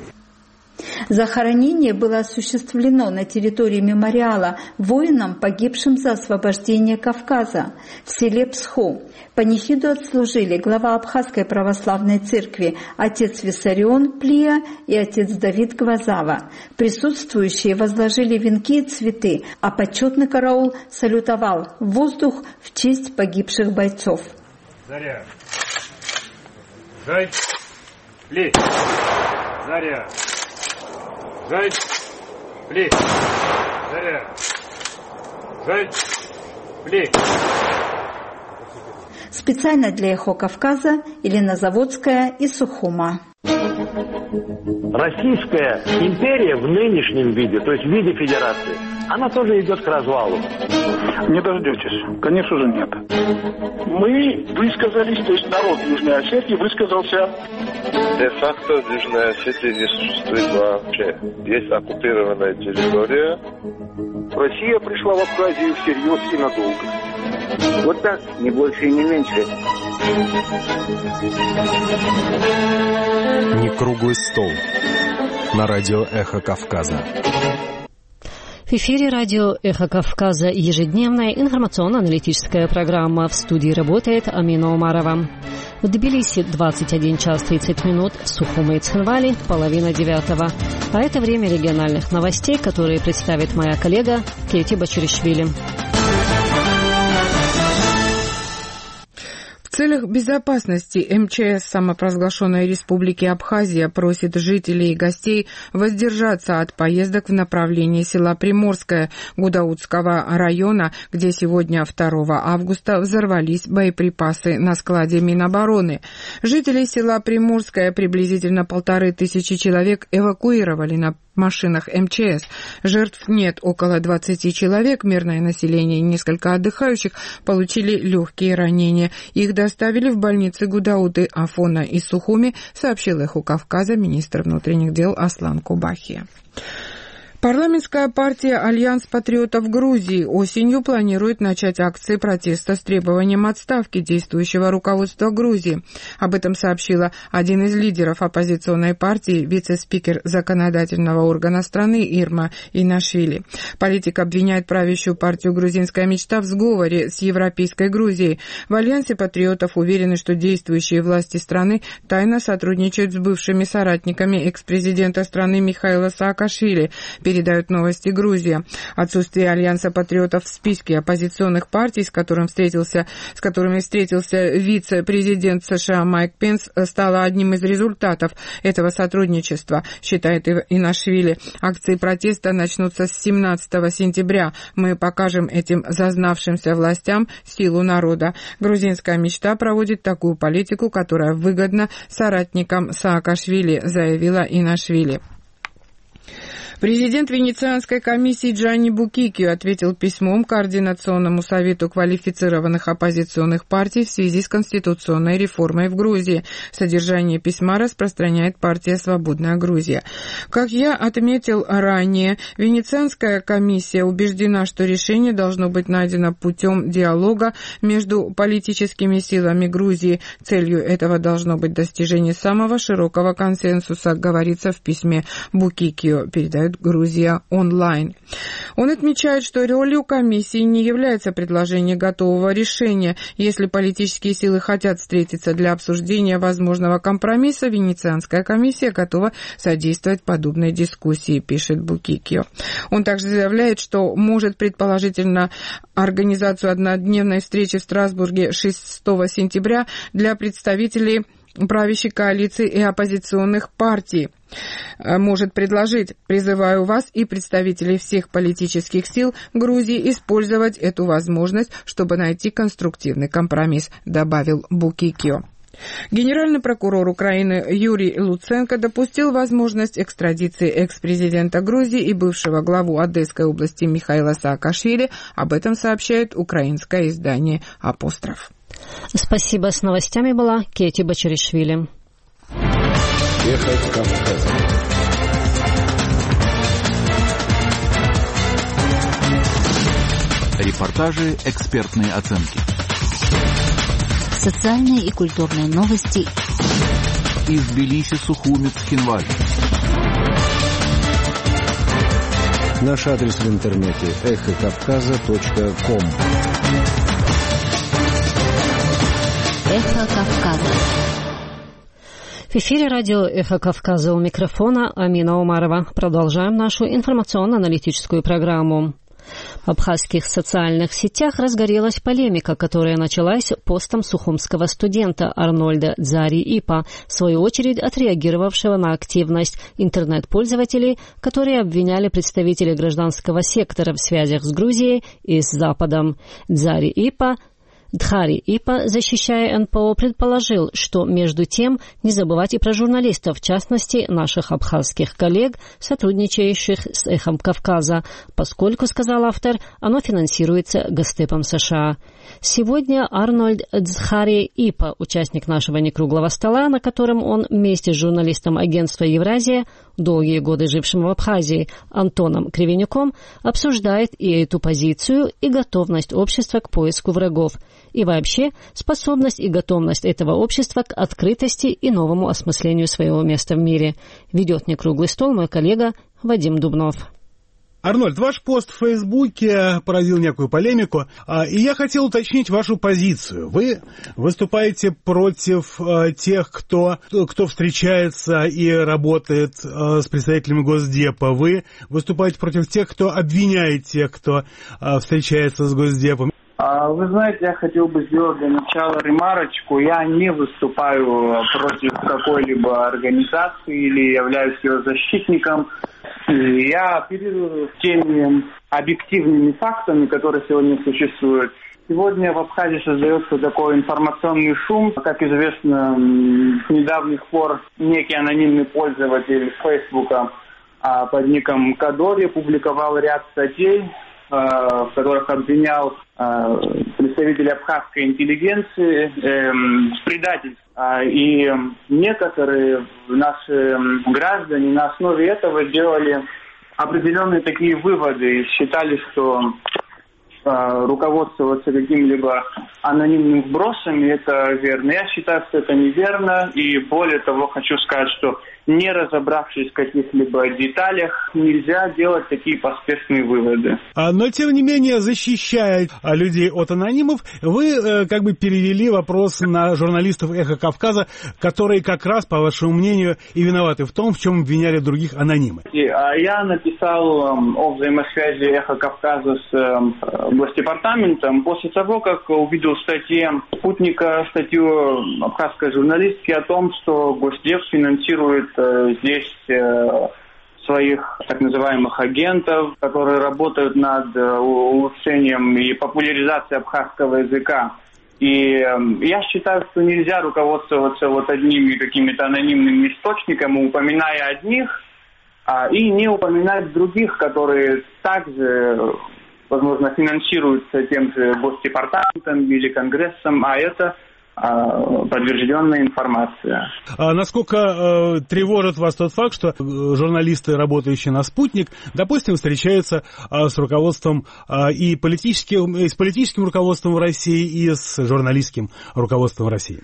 K: Захоронение было осуществлено на территории мемориала воинам, погибшим за освобождение Кавказа, в селе Псху. Панихиду отслужили глава Абхазской православной церкви отец Виссарион Плия и отец Давид Гвазава. Присутствующие возложили венки и цветы, а почетный караул салютовал в воздух в честь погибших бойцов.
N: Заря! Жай! Пли! Заря! Жай! Пли! Заря! Жай! Пли!
K: Специально для «Эхо Кавказа» Елена Заводская из Сухума.
O: Российская империя в нынешнем виде, то есть в виде федерации, она тоже идет к развалу.
F: Не дождетесь. Конечно же нет. Мы высказались, то есть народ Южной Осетии высказался.
P: Де-факто Южная Осетия не существует вообще. Есть оккупированная территория.
F: Россия пришла в Абхазию всерьез и надолго.
Q: Вот так, не больше и не меньше.
J: Не круглый стол. на радио «Эхо Кавказа».
A: В эфире радио «Эхо Кавказа» ежедневная информационно-аналитическая программа. В студии работает Амина Умарова. В Тбилиси двадцать один час тридцать минут, в Сухуми и Цхинвали половина девятого. А это время региональных новостей, которые представит моя коллега Кети Бачаришвили.
D: В целях безопасности эм че эс самопровозглашенной Республики Абхазия просит жителей и гостей воздержаться от поездок в направлении села Приморское Гудаутского района, где сегодня, второго августа, взорвались боеприпасы на складе Минобороны. Жителей села Приморское, приблизительно полторы тысячи человек, эвакуировали на машинах эм че эс. Жертв нет, около двадцати человек, мирное население и несколько отдыхающих получили легкие ранения. Их доставили в больницы Гудауты, Афона и Сухуми, сообщил «Эхо Кавказа» министр внутренних дел Аслан Кубахи. Парламентская партия «Альянс патриотов Грузии» осенью планирует начать акции протеста с требованием отставки действующего руководства Грузии. Об этом сообщила один из лидеров оппозиционной партии, вице-спикер законодательного органа страны Ирма Инашвили. Политик обвиняет правящую партию «Грузинская мечта» в сговоре с Европейской Грузией. В «Альянсе патриотов» уверены, что действующие власти страны тайно сотрудничают с бывшими соратниками экс-президента страны Михаила Саакашвили, передают новости Грузия. Отсутствие Альянса патриотов в списке оппозиционных партий, с, которым встретился, с которыми встретился вице-президент США Майк Пенс, стало одним из результатов этого сотрудничества, считает Инашвили. Акции протеста начнутся с семнадцатого сентября. Мы покажем этим зазнавшимся властям силу народа. Грузинская мечта проводит такую политику, которая выгодна соратникам Саакашвили, заявила Инашвили. Президент Венецианской комиссии Джанни Букикио ответил письмом Координационному совету квалифицированных оппозиционных партий в связи с конституционной реформой в Грузии. Содержание письма распространяет партия «Свободная Грузия». Как я отметил ранее, Венецианская комиссия убеждена, что решение должно быть найдено путем диалога между политическими силами Грузии. Целью этого должно быть достижение самого широкого консенсуса, говорится в письме Букикио, передает Грузия онлайн. Он отмечает, что ролью комиссии не является предложение готового решения. Если политические силы хотят встретиться для обсуждения возможного компромисса, Венецианская комиссия готова содействовать подобной дискуссии, пишет Букикио. Он также заявляет, что может предположительно организацию однодневной встречи в Страсбурге шестого сентября для представителей правящей коалиции и оппозиционных партий. Может предложить: призываю вас и представителей всех политических сил Грузии использовать эту возможность, чтобы найти конструктивный компромисс, добавил Букикио. Генеральный прокурор Украины Юрий Луценко допустил возможность экстрадиции экс-президента Грузии и бывшего главу Одесской области Михаила Саакашвили. Об этом сообщает украинское издание «Апостроф».
A: Спасибо. С новостями была Кети Бачаришвили.
J: Эхо Кавказа.
R: Репортажи, экспертные оценки.
S: Социальные и культурные новости.
R: Из Тбилиси, Сухуми, Цхинвали.
J: Наш адрес в интернете эхо кавказа точка ком.
S: Эхо Кавказа.
A: В эфире радио «Эхо Кавказа», у микрофона Амина Умарова. Продолжаем нашу информационно-аналитическую программу. В абхазских социальных сетях разгорелась полемика, которая началась постом сухумского студента Арнольда Дзари-Ипа, в свою очередь отреагировавшего на активность интернет-пользователей, которые обвиняли представителей гражданского сектора в связях с Грузией и с Западом. Дзари-Ипа Дхари-Ипа, защищая эн пэ о, предположил, что между тем не забывать и про журналистов, в частности, наших абхазских коллег, сотрудничающих с «Эхом Кавказа», поскольку, сказал автор, оно финансируется Госдепом США. Сегодня Арнольд Дхари-Ипа, участник нашего некруглого стола, на котором он вместе с журналистом агентства «Евразия», долгие годы жившим в Абхазии, Антоном Кривенюком, обсуждает и эту позицию, и готовность общества к поиску врагов. и вообще способность и готовность этого общества к открытости и новому осмыслению своего места в мире. Ведет некруглый стол мой коллега Вадим Дубнов.
E: Арнольд, ваш пост в Фейсбуке породил некую полемику, и я хотел уточнить вашу позицию. Вы выступаете против тех, кто, кто встречается и работает с представителями Госдепа. Вы выступаете против тех, кто обвиняет тех, кто встречается с Госдепом.
T: Вы знаете, я хотел бы сделать для начала ремарочку. Я не выступаю против какой-либо организации или являюсь ее защитником. Я оперирую теми объективными фактами, которые сегодня существуют. Сегодня в Абхазии создается такой информационный шум. Как известно, с недавних пор некий анонимный пользователь Фейсбука под ником Кадори публиковал ряд статей, в которых обвинял представителей абхазской интеллигенции в предательстве. И некоторые наши граждане на основе этого делали определенные такие выводы и считали, что руководствоваться какими-либо анонимными вбросами, это верно. Я считаю, что это неверно, и более того, хочу сказать, что не разобравшись в каких-либо деталях, нельзя делать такие поспешные выводы.
E: Но, тем не менее, защищая людей от анонимов, вы как бы перевели вопрос на журналистов «Эхо Кавказа», которые как раз, по вашему мнению, и виноваты в том, в чем обвиняли других анонимы.
T: Я написал о взаимосвязи «Эхо Кавказа» с Госдепартаментом после того, как увидел в статье «Спутника» статью абхазской журналистки о том, что Госдеп финансирует здесь своих так называемых агентов, которые работают над улучшением и популяризацией абхазского языка. И я считаю, что нельзя руководствоваться вот одними какими-то анонимными источниками, упоминая одних, и не упоминать других, которые также, возможно, финансируются тем же Госдепартаментом или Конгрессом, а это подтвержденная информация.
E: А насколько э, тревожит вас тот факт, что журналисты, работающие на «Спутник», допустим, встречаются э, с руководством э, и, политическим, и с политическим руководством в России, и с журналистским руководством в России?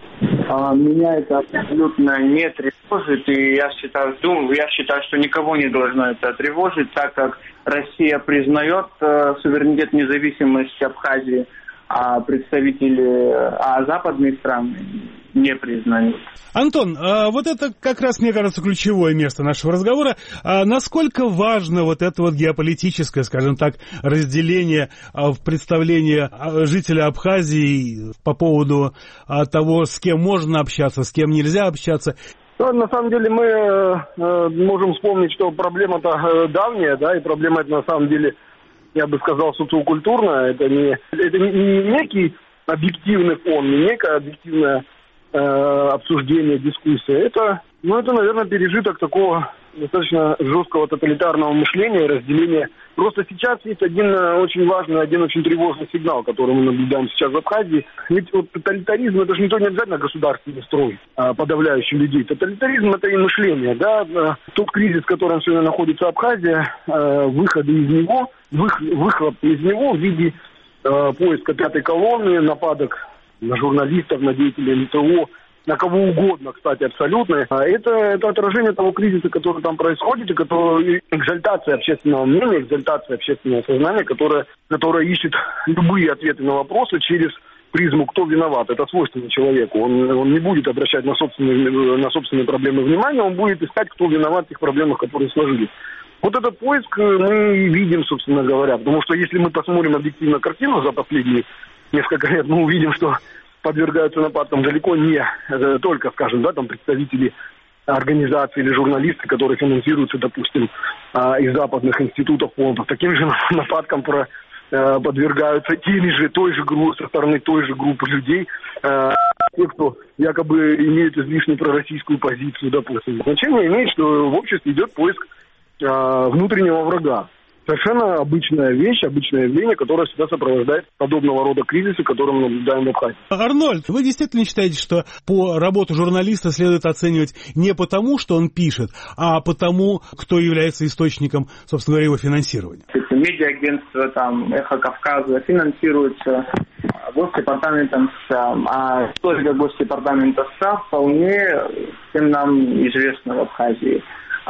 T: Меня это абсолютно не тревожит, и я считаю, думаю, я считаю, что никого не должно это тревожить, так как Россия признает э, суверенитет, независимость Абхазии, а представители, а западные страны не признают.
E: Антон, вот это как раз, мне кажется, ключевое место нашего разговора. Насколько важно вот это вот геополитическое, скажем так, разделение в представлении жителя Абхазии по поводу того, с кем можно общаться, с кем нельзя общаться?
U: Ну, на самом деле мы э, можем вспомнить, что проблема-то давняя, да, и проблема это на самом деле, я бы сказал, социокультурная. Это не, это не некий объективный фон, не некое объективное э, обсуждение, дискуссия. Это, ну, это, наверное, пережиток такого достаточно жесткого тоталитарного мышления и разделения. Просто сейчас есть один очень важный, один очень тревожный сигнал, который мы наблюдаем сейчас в Абхазии. Ведь вот тоталитаризм — это же не то не обязательно государственный строй, а, подавляющий людей. Тоталитаризм — это и мышление, да. Тот кризис, в котором сегодня находится Абхазия, выходы из него, выхлоп из него в виде поиска пятой колонны, нападок на журналистов, на деятелей эн тэ о, на кого угодно, кстати, абсолютно. Это, это отражение того кризиса, который там происходит, и который, экзальтация общественного мнения, экзальтация общественного сознания, которая, которая ищет любые ответы на вопросы через призму, кто виноват. Это свойственно человеку. Он, он не будет обращать на собственные, на собственные проблемы внимания, он будет искать, кто виноват в тех проблемах, которые сложились. Вот этот поиск мы видим, собственно говоря, потому что если мы посмотрим объективно картину за последние несколько лет, мы увидим, что подвергаются нападкам далеко не только, скажем, да, там представители организаций или журналисты, которые финансируются, допустим, из западных институтов, фондов. Таким же нападкам про, подвергаются теми же, той же группы, со стороны той же группы людей, те, кто якобы имеют излишне пророссийскую позицию, допустим. Значение имеет, что в обществе идет поиск внутреннего врага. Совершенно обычная вещь, обычное явление, которое всегда сопровождает подобного рода кризисы, которые мы наблюдаем в Абхазии.
E: Арнольд, вы действительно считаете, что по работу журналиста следует оценивать не потому, что он пишет, а потому, кто является источником, собственно говоря, его финансирования?
T: Медиа-агентство, там, «Эхо Кавказа» финансируется Госдепартаментом США. А история Госдепартамента США вполне всем нам известна в Абхазии.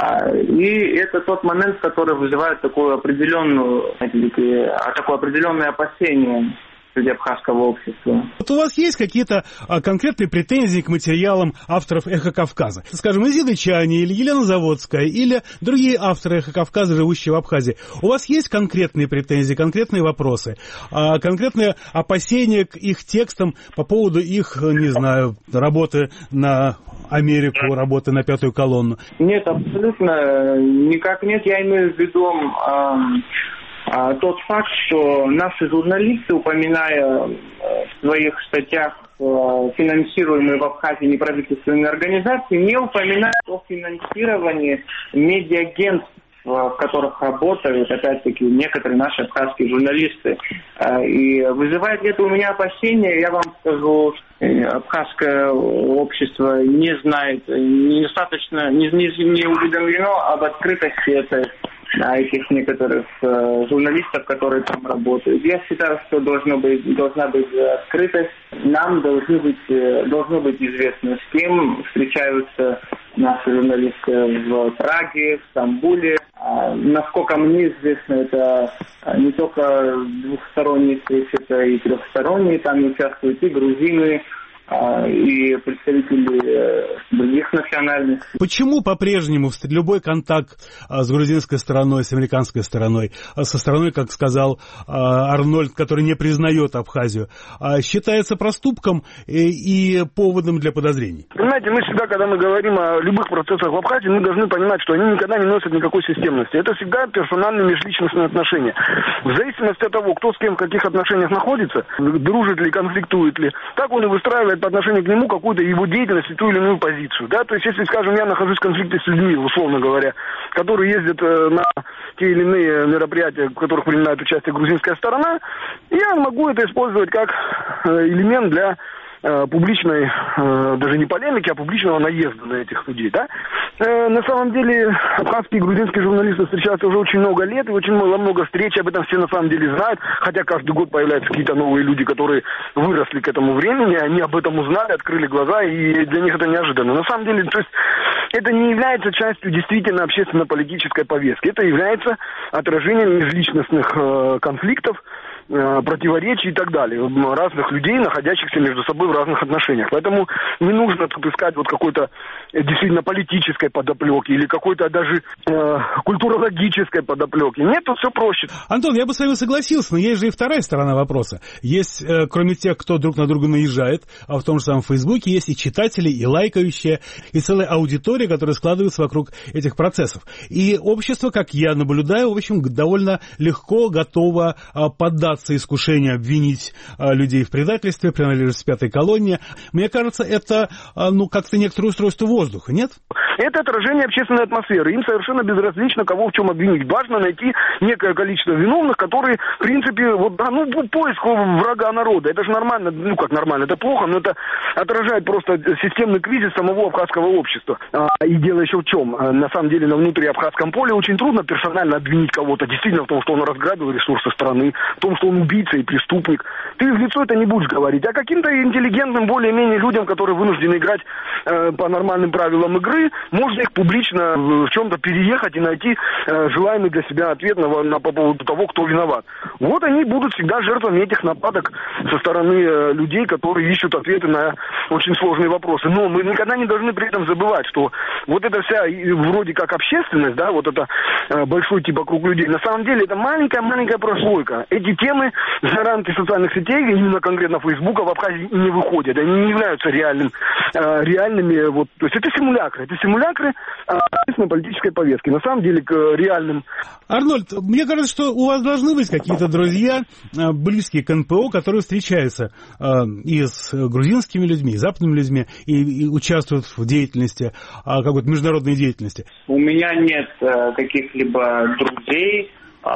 T: И это тот момент, который вызывает такую определенную, такое определенное опасение среди абхазского общества.
E: Вот у вас есть какие-то а, конкретные претензии к материалам авторов «Эхо Кавказа»? Скажем, Изида Чани или Елена Заводская, или другие авторы «Эхо Кавказа», живущие в Абхазии. У вас есть конкретные претензии, конкретные вопросы, а, конкретные опасения к их текстам по поводу их, не знаю, работы на Америку, работы на пятую колонну?
T: Нет, абсолютно никак нет. Я имею в виду... Э, Тот факт, что наши журналисты, упоминая в своих статьях финансируемые в Абхазии неправительственные организации, не упоминают о финансировании медиагентств, в которых работают, опять-таки, некоторые наши абхазские журналисты. И вызывает это у меня опасения, я вам скажу, абхазское общество не знает, недостаточно, не, не, не уведомлено об открытости этой этих некоторых э, журналистов, которые там работают. Я считаю, что должно быть, должна быть открытость. Нам должны быть, э, должно быть известно, с кем встречаются наши журналисты в Праге, в Стамбуле. А, насколько мне известно, это не только двухсторонние встречи, это и трехсторонние. Там участвуют и грузины, и представители других национальностей.
E: Почему по-прежнему любой контакт с грузинской стороной, с американской стороной, со стороной, как сказал Арнольд, который не признает Абхазию, считается проступком и поводом для подозрений?
U: Понимаете, мы всегда, когда мы говорим о любых процессах в Абхазии, мы должны понимать, что они никогда не носят никакой системности. Это всегда персональные межличностные отношения. В зависимости от того, кто с кем в каких отношениях находится, дружит ли, конфликтует ли, так он и выстраивает по отношению к нему какую-то его деятельность и ту или иную позицию. Да? То есть, если, скажем, я нахожусь в конфликте с людьми, условно говоря, которые ездят э, на те или иные мероприятия, в которых принимает участие грузинская сторона, я могу это использовать как э, элемент для э, публичной, э, даже не полемики, а публичного наезда на этих людей. Да? Э, на самом деле, абхазские и грузинские журналисты встречаются уже очень много лет, и очень много, много встреч, об этом все на самом деле знают, хотя каждый год появляются какие-то новые люди, которые выросли к этому времени, они об этом узнали, открыли глаза, и для них это неожиданно. На самом деле, то есть, это не является частью действительно общественно-политической повестки, это является отражением межличностных э, конфликтов, противоречий и так далее, разных людей, находящихся между собой в разных отношениях. Поэтому не нужно тут искать вот какой-то действительно политической подоплеки или какой-то даже э, культурологической подоплеки. Нет, тут все проще.
E: Антон, я бы с вами согласился, но есть же и вторая сторона вопроса. Есть, э, кроме тех, кто друг на друга наезжает, а в том же самом Фейсбуке есть и читатели, и лайкающие, и целая аудитория, которая складывается вокруг этих процессов. И общество, как я наблюдаю, в общем, довольно легко готово э, поддаться искушение обвинить а, людей в предательстве, принадлежность пятой колонии. Мне кажется, это а, ну, как-то некоторое устройство воздуха, нет?
U: Это отражение общественной атмосферы. Им совершенно безразлично, кого в чем обвинить. Важно найти некое количество виновных, которые, в принципе, вот, да, ну, поиск врага народа. Это же нормально, ну как нормально, это плохо, но это отражает просто системный кризис самого абхазского общества. А, и дело еще в чем? А, на самом деле, на внутриабхазском поле очень трудно персонально обвинить кого-то. Действительно, в том, что он разграбил ресурсы страны, в том, что он убийца и преступник. Ты в лицо это не будешь говорить. А каким-то интеллигентным, более-менее людям, которые вынуждены играть э, по нормальным правилам игры, можно их публично в чем-то переехать и найти э, желаемый для себя ответ на, на, по поводу того, кто виноват. Вот они будут всегда жертвами этих нападок со стороны э, людей, которые ищут ответы на очень сложные вопросы. Но мы никогда не должны при этом забывать, что вот эта вся вроде как общественность, да, вот это э, большой типа круг людей, на самом деле это маленькая-маленькая прослойка. Эти темы за рамки социальных сетей, именно конкретно Фейсбука, в Абхазии не выходят. Они не являются реальным, э, реальными. Вот, то есть это симулякры. Это симулякры э, политической повестки. На самом деле к реальным...
E: Арнольд, мне кажется, что у вас должны быть какие-то друзья, э, близкие к эн пэ о, которые встречаются э, и с грузинскими людьми, и западными людьми, и, и участвуют в деятельности, э, какой-то международной деятельности.
T: У меня нет э, каких-либо друзей,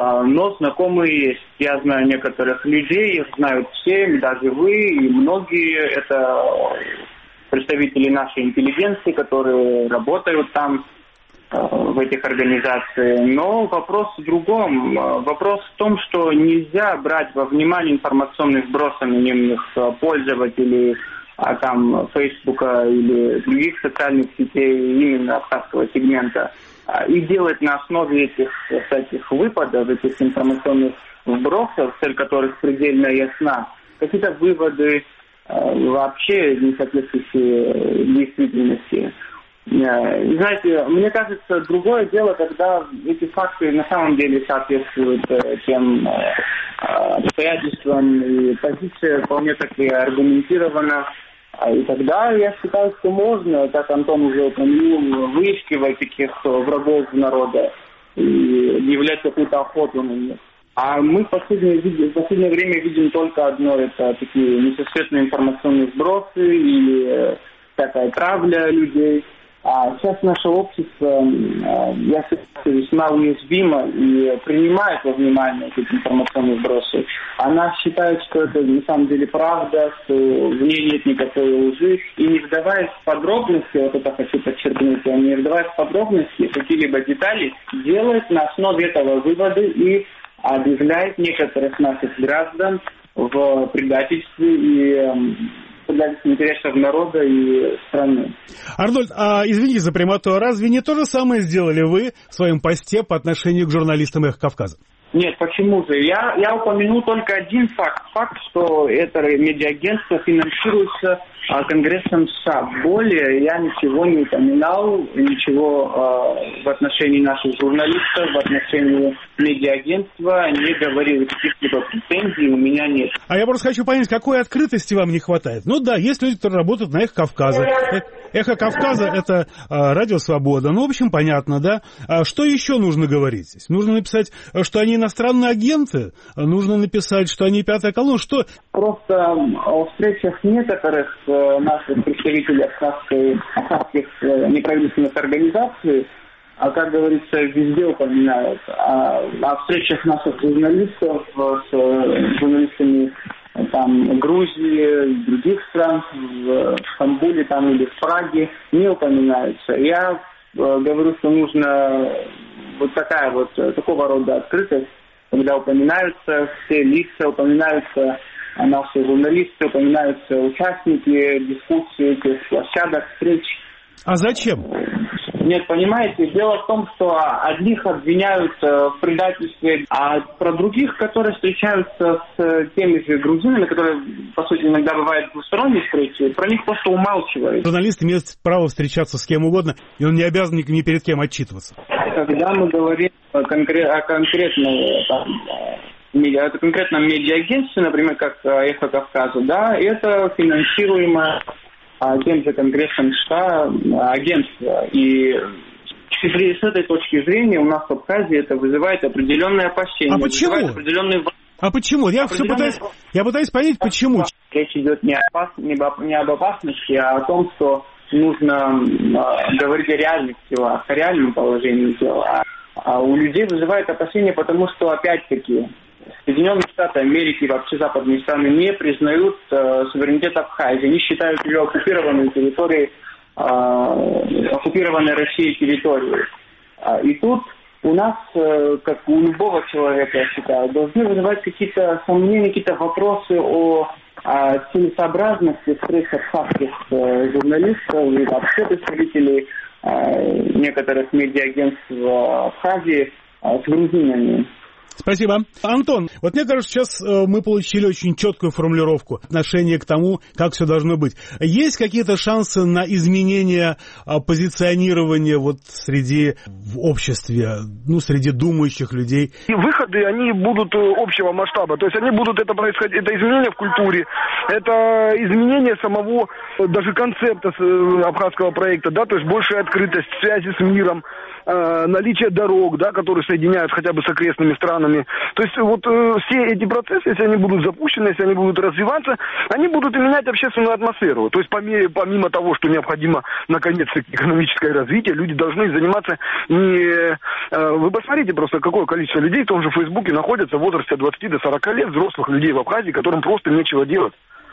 T: но знакомые есть. Я знаю некоторых людей, их знают все, даже вы, и многие это представители нашей интеллигенции, которые работают там. в этих организациях. Но вопрос в другом. Вопрос в том, что нельзя брать во внимание информационный сброс анонимных пользователей а там Фейсбука или других социальных сетей именно абхазского сегмента и делать на основе этих всяких выпадов, этих информационных вбросов, цель которых предельно ясна, какие-то выводы вообще не соответствующие действительности. И знаете, мне кажется, другое дело, когда эти факты на самом деле соответствуют тем обстоятельствам, и позиция вполне таки аргументирована. И тогда я считаю, что можно, как Антон уже упомянул, выискивать таких врагов народа и являть какую-то охоту на них. А мы в последнее, в последнее время видим только одно, это такие несусветные информационные сбросы или такая травля людей. А сейчас наше общество, я считаю, весьма уязвимо и принимает во внимание эти информационные сбросы. Она считает, что это на самом деле правда, что в ней нет никакой лжи. И не вдаваясь в подробности, вот это хочу подчеркнуть, не вдаваясь в подробности, какие-либо детали, делает на основе этого выводы и объявляет некоторых наших граждан в предательстве и интересов народа и страны.
E: Арнольд, а извините за прямоту, разве не то же самое сделали вы в своем посте по отношению к журналистам «Эхо Кавказа»?
T: Нет, почему же? Я, я упомянул только один факт. Факт, что это медиаагентство финансируется а, Конгрессом США. Более я ничего не упоминал, ничего а, в отношении наших журналистов, в отношении медиаагентства не говорил. Каких-либо претензий у меня нет.
E: А я просто хочу понять, какой открытости вам не хватает. Ну да, есть люди, которые работают на «Эхо Кавказа». «Эхо Кавказа» — это а, радио «Свобода». Ну, в общем, понятно, да? А что еще нужно говорить здесь? Нужно написать, что они иностранные агенты? Нужно написать, что они пятая колонна? Что?
T: Просто о встречах некоторых э, наших представителей абхазских э, неправительственных организаций, а, как говорится, везде упоминают. А о встречах наших журналистов с э, журналистами там Грузии и других стран, в Стамбуле там или в Праге, не упоминаются. Я э, говорю, что нужно вот такая вот, такого рода открытость, когда упоминаются все лица, упоминаются наши журналисты, упоминаются участники дискуссий, этих площадок, встреч.
E: А зачем?
T: Нет, понимаете, дело в том, что одних обвиняют в предательстве, а про других, которые встречаются с теми же грузинами, которые, по сути, иногда бывают двусторонние встречи, про них просто умалчивают.
E: Журналист имеет право встречаться с кем угодно, и он не обязан ни перед кем отчитываться.
T: Когда мы говорим конкрет, о конкретной, там, медиа, это конкретно медиаагентстве, например, как «Эхо Кавказа», да, это финансируемое тем же Конгрессом США агентство. И с этой точки зрения у нас в Абхазии это вызывает определенное опасение.
E: А почему?
T: Определенные...
E: А почему? Я все пытаюсь, я пытаюсь понять, почему.
T: Речь идет не, опас... не об опасности, а о том, что нужно э, говорить о реальности, о реальном положении дела. А, а у людей вызывает опасения, потому что, опять-таки, Соединенные Штаты Америки и вообще западные страны не признают э, суверенитет Абхазии. Они считают ее оккупированной территорией, э, оккупированной Россией территорией. Э, и тут у нас, э, как у любого человека, я считаю, должны вызывать какие-то сомнения, какие-то вопросы о, о целесообразности встреч абхазских э, журналистов и вообще представителей э, некоторых медиаагентств в Абхазии э, с грузинами.
E: Спасибо. Антон, вот мне кажется, сейчас мы получили очень четкую формулировку отношения к тому, как все должно быть. Есть какие-то шансы на изменение позиционирования вот среди в обществе, ну, среди думающих людей?
U: И выходы, они будут общего масштаба. То есть они будут, это происходить, это изменение в культуре, это изменение самого даже концепта абхазского проекта, да, то есть большая открытость, связи с миром, наличие дорог, да, которые соединяют хотя бы с окрестными странами. То есть вот э, все эти процессы, если они будут запущены, если они будут развиваться, они будут и менять общественную атмосферу. То есть помимо, помимо того, что необходимо наконец-то экономическое развитие, люди должны заниматься не... Э, вы посмотрите просто, какое количество людей в том же Фейсбуке находятся в возрасте от двадцати до сорока лет, взрослых людей в Абхазии, которым просто нечего делать.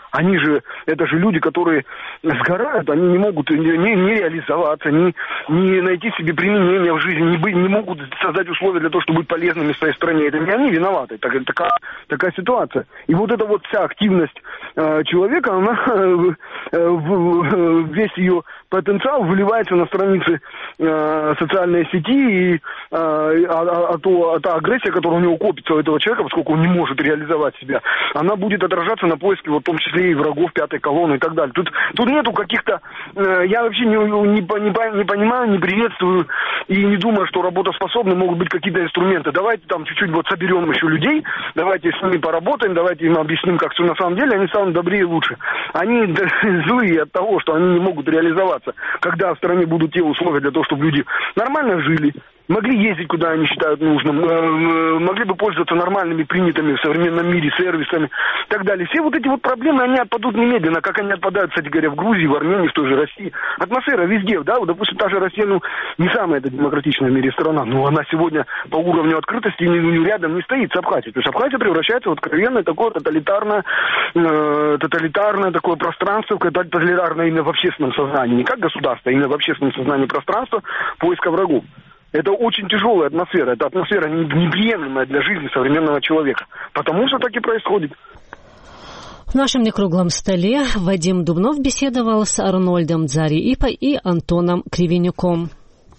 U: Они же, это же люди, которые сгорают, они не могут не, не, не реализоваться, не, не найти себе применение в жизни, не, быть, не могут создать условия для того, чтобы быть полезными в своей стране. Это не они виноваты, так, такая, такая ситуация. И вот эта вот вся активность э, человека, она, э, э, весь ее потенциал выливается на страницы э, социальной сети, и э, а, а, то, а та агрессия, которая у него копится у этого человека, поскольку он не может реализовать себя, она будет отражаться на поиске, вот, в том числе и врагов пятой колонны и так далее. Тут, тут нету каких-то... Э, я вообще не, не, не, не понимаю, не приветствую и не думаю, что работоспособны могут быть какие-то инструменты. Давайте там чуть-чуть вот соберем еще людей, давайте с ними поработаем, давайте им объясним, как все на самом деле, они станут добрее и лучше. Они злые от того, что они не могут реализоваться. Когда в стране будут те условия для того, чтобы люди нормально жили, могли ездить, куда они считают нужным, могли бы пользоваться нормальными, принятыми в современном мире сервисами и так далее. Все вот эти вот проблемы, они отпадут немедленно, как они отпадают, кстати говоря, в Грузии, в Армении, в той же России. Атмосфера везде, да, вот, допустим, та же Россия, ну, не самая это демократичная в мире страна, но она сегодня по уровню открытости ни рядом не стоит с Абхазией. То есть Абхазия превращается в откровенное такое тоталитарное, э, тоталитарное такое пространство, тоталитарное именно в общественном сознании, не как государство, а именно в общественном сознании пространство поиска врагов. Это очень тяжелая атмосфера, это атмосфера неприемлемая для жизни современного человека. Потому что так и происходит.
A: В нашем некруглом столе Вадим Дубнов беседовал с Арнольдом Дзари-Ипой и Антоном Кривенюком.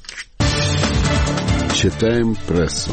J: Читаем прессу.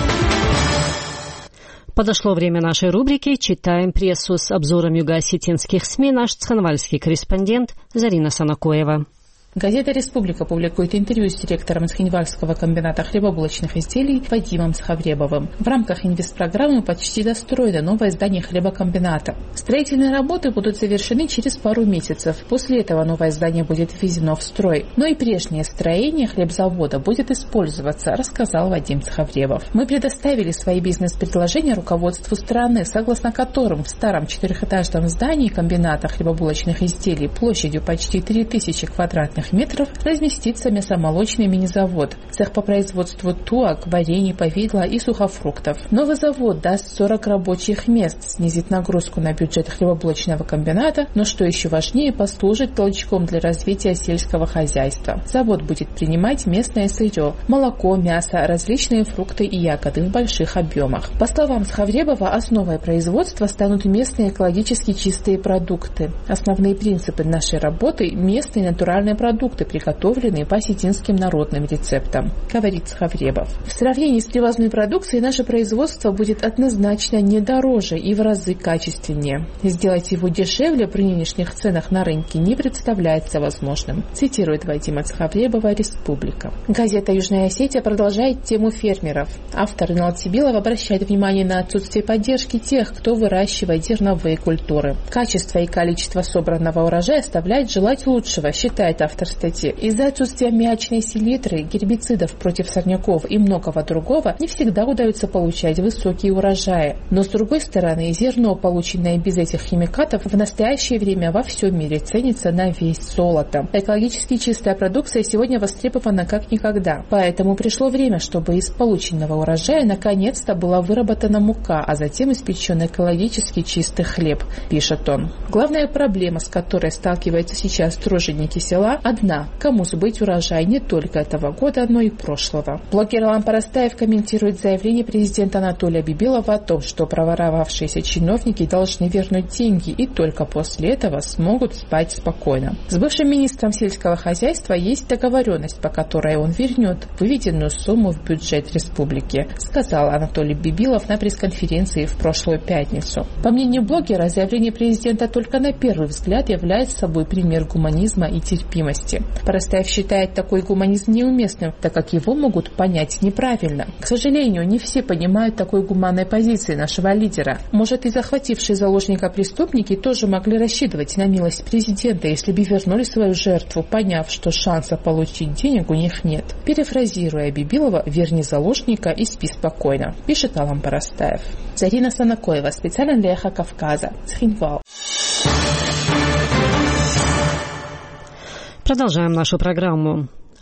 A: Подошло время нашей рубрики «Читаем прессу». С обзором юго-осетинских СМИ наш цханвальский корреспондент Зарина Санакоева.
G: Газета «Республика» публикует интервью с директором Цхинвальского комбината хлебобулочных изделий Вадимом Схавребовым. В рамках инвестпрограммы почти достроено новое здание хлебокомбината. Строительные работы будут завершены через пару месяцев. После этого новое здание будет введено в строй. Но и прежнее строение хлебзавода будет использоваться, рассказал Вадим Схавребов. Мы предоставили свои бизнес-предложения руководству страны, согласно которым в старом четырехэтажном здании комбината хлебобулочных изделий площадью почти три тысячи квадратных метров разместится мясомолочный мини-завод, цех по производству туак, варений, повидла и сухофруктов. Новый завод даст сорок рабочих мест, снизит нагрузку на бюджет хлебобулочного комбината, но, что еще важнее, послужит толчком для развития сельского хозяйства. Завод будет принимать местное сырье, молоко, мясо, различные фрукты и ягоды в больших объемах. По словам Схавребова, основой производства станут местные экологически чистые продукты. Основные принципы нашей работы – местные натуральные продукты, продукты, приготовленные по осетинским народным рецептам, говорит Схавребов. В сравнении с привозной продукцией наше производство будет однозначно не дороже и в разы качественнее. Сделать его дешевле при нынешних ценах на рынке не представляется возможным, цитирует Вадима Схавребова «Республика». Газета «Южная Осетия» продолжает тему фермеров. Автор Ринал Сибилов обращает внимание на отсутствие поддержки тех, кто выращивает зерновые культуры. Качество и количество собранного урожая оставляет желать лучшего, считает автор статьи. Из-за отсутствия аммиачной селитры, гербицидов против сорняков и многого другого не всегда удается получать высокие урожаи. Но с другой стороны, зерно, полученное без этих химикатов, в настоящее время во всем мире ценится на вес золота. Экологически чистая продукция сегодня востребована как никогда. Поэтому пришло время, чтобы из полученного урожая наконец-то была выработана мука, а затем испечен экологически чистый хлеб, пишет он. Главная проблема, с которой сталкиваются сейчас труженики села, одна – кому сбыть урожай не только этого года, но и прошлого. Блогер Алан Парастаев комментирует заявление президента Анатолия Бибилова о том, что проворовавшиеся чиновники должны вернуть деньги и только после этого смогут спать спокойно. С бывшим министром сельского хозяйства есть договоренность, по которой он вернет выведенную сумму в бюджет республики, сказал Анатолий Бибилов на пресс-конференции в прошлую пятницу. По мнению блогера, заявление президента только на первый взгляд является собой пример гуманизма и терпимости. Парастаев считает такой гуманизм неуместным, так как его могут понять неправильно. К сожалению, не все понимают такой гуманной позиции нашего лидера. Может, и захватившие заложника преступники тоже могли рассчитывать на милость президента, если бы вернули свою жертву, поняв, что шанса получить денег у них нет. Перефразируя Бибилова, верни заложника и спи спокойно, пишет Алан Парастаев. Зарина Санакоева, специально для Эхо Кавказа, Цхинвал.
A: Продолжаем нашу программу.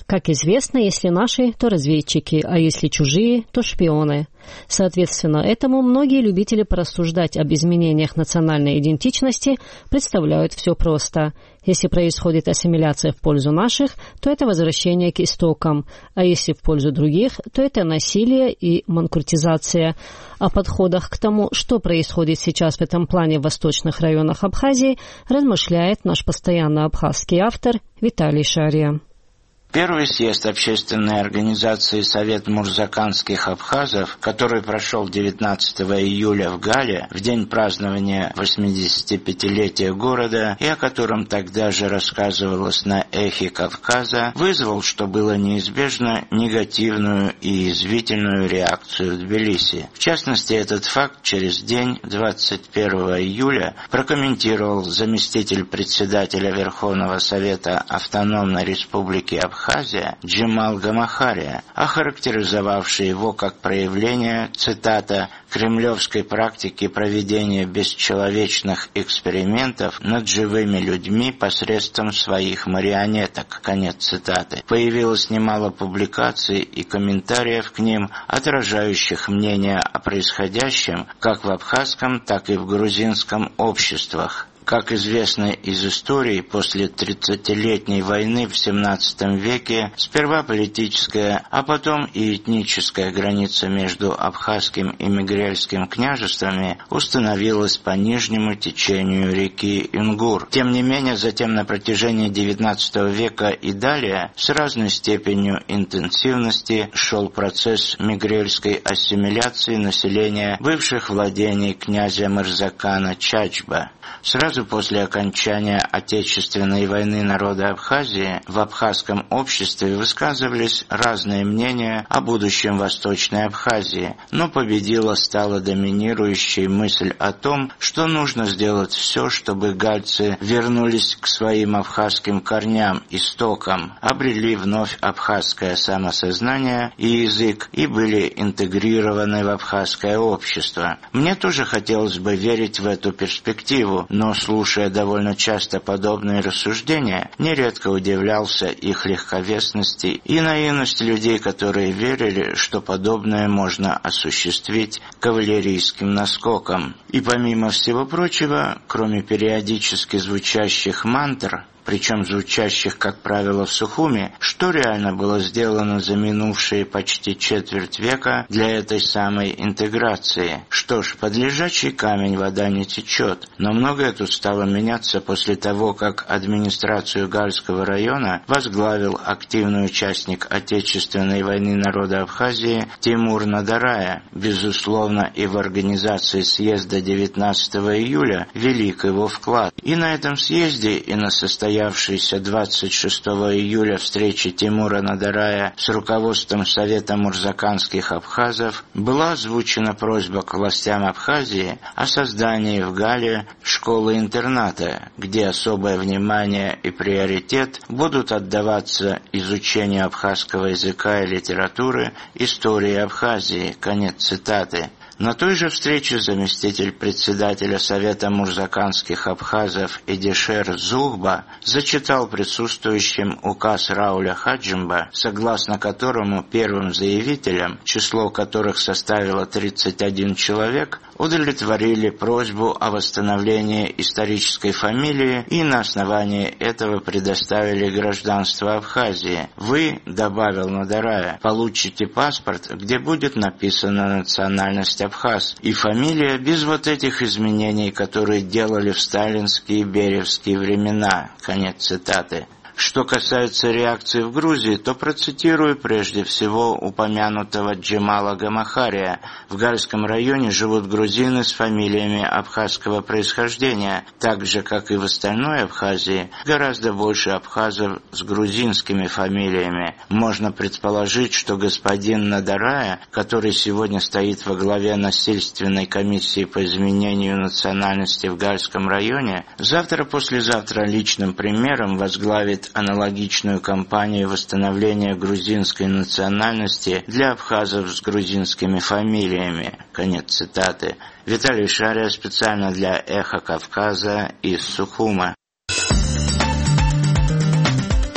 A: Как известно, если наши, то разведчики, а если чужие, то шпионы. Соответственно, этому многие любители порассуждать об изменениях национальной идентичности представляют все просто. Если происходит ассимиляция в пользу наших, то это возвращение к истокам, а если в пользу других, то это насилие и манкуртизация. О подходах к тому, что происходит сейчас в этом плане в восточных районах Абхазии, размышляет наш постоянно абхазский автор Виталий Шария.
H: Первый съезд общественной организации «Совет мурзаканских абхазов», который прошел девятнадцатого июля в Гале, в день празднования восьмидесятипятилетия города, и о котором тогда же рассказывалось на «Эхе Кавказа», вызвал, что было неизбежно, негативную и язвительную реакцию в Тбилиси. В частности, этот факт через день, двадцать первого июля, прокомментировал заместитель председателя Верховного Совета Автономной Республики Абхазия Абхазия Джемал Гамахария, охарактеризовавший его как проявление, цитата, «кремлевской практики проведения бесчеловечных экспериментов над живыми людьми посредством своих марионеток», конец цитаты. Появилось немало публикаций и комментариев к ним, отражающих мнение о происходящем как в абхазском, так и в грузинском обществах. Как известно из истории, после тридцатилетней войны в семнадцатом веке сперва политическая, а потом и этническая граница между абхазским и мигрельским княжествами установилась по нижнему течению реки Ингур. Тем не менее, затем на протяжении девятнадцатого века и далее с разной степенью интенсивности шел процесс мигрельской ассимиляции населения бывших владений князя Мырзакана Чачба. Сразу после окончания Отечественной войны народа Абхазии в абхазском обществе высказывались разные мнения о будущем Восточной Абхазии, но победила стала доминирующей мысль о том, что нужно сделать все, чтобы гальцы вернулись к своим абхазским корням, истокам, обрели вновь абхазское самосознание и язык и были интегрированы в абхазское общество. Мне тоже хотелось бы верить в эту перспективу, но, слушая довольно часто подобные рассуждения, нередко удивлялся их легковесности и наивности людей, которые верили, что подобное можно осуществить кавалерийским наскоком. И помимо всего прочего, кроме периодически звучащих мантр, причем звучащих, как правило, в Сухуми, что реально было сделано за минувшие почти четверть века для этой самой интеграции. Что ж, под лежачий камень вода не течет, но многое тут стало меняться после того, как администрацию Гальского района возглавил активный участник Отечественной войны народа Абхазии Тимур Надарая. Безусловно, и в организации съезда девятнадцатого июля велик его вклад. И на этом съезде, и на состоянии состоявшейся двадцать шестого июля встречи Тимура Надарая с руководством Совета мурзаканских абхазов была озвучена просьба к властям Абхазии о создании в Гале школы-интерната, где особое внимание и приоритет будут отдаваться изучению абхазского языка и литературы, истории Абхазии. Конец цитаты. На той же встрече заместитель председателя Совета мурзаканских абхазов Эдишер Зухба зачитал присутствующим указ Рауля Хаджимба, согласно которому первым заявителям, число которых составило тридцать один человек, удовлетворили просьбу о восстановлении исторической фамилии и на основании этого предоставили гражданство Абхазии. Вы, добавил Надарая, получите паспорт, где будет написана национальность абхаз и фамилия без вот этих изменений, которые делали в сталинские и бериевские времена. Конец цитаты. Что касается реакции в Грузии, то процитирую прежде всего упомянутого Джемала Гамахария. В Гальском районе живут грузины с фамилиями абхазского происхождения, так же, как и в остальной Абхазии, гораздо больше абхазов с грузинскими фамилиями. Можно предположить, что господин Надарая, который сегодня стоит во главе насильственной комиссии по изменению национальности в Гальском районе, завтра-послезавтра личным примером возглавит аналогичную кампанию восстановления грузинской национальности для абхазов с грузинскими фамилиями. Конец цитаты. Виталий Шария специально для «Эхо Кавказа» из Сухума.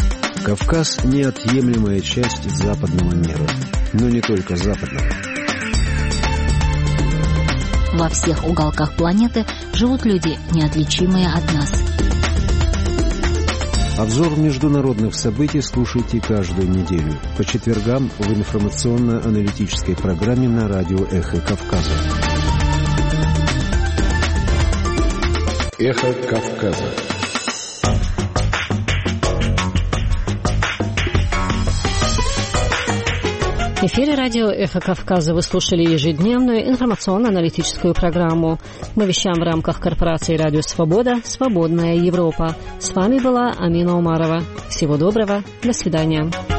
J: Кавказ – неотъемлемая часть западного мира, но не только западного.
S: Во всех уголках планеты живут люди, неотличимые от нас.
J: Обзор международных событий слушайте каждую неделю по четвергам в информационно-аналитической программе на радио «Эхо Кавказа».
R: «Эхо Кавказа».
A: В эфире радио «Эхо Кавказа» вы слушали ежедневную информационно-аналитическую программу. Мы вещаем в рамках корпорации «Радио Свобода. Свободная Европа». С вами была Амина Умарова. Всего доброго. До свидания.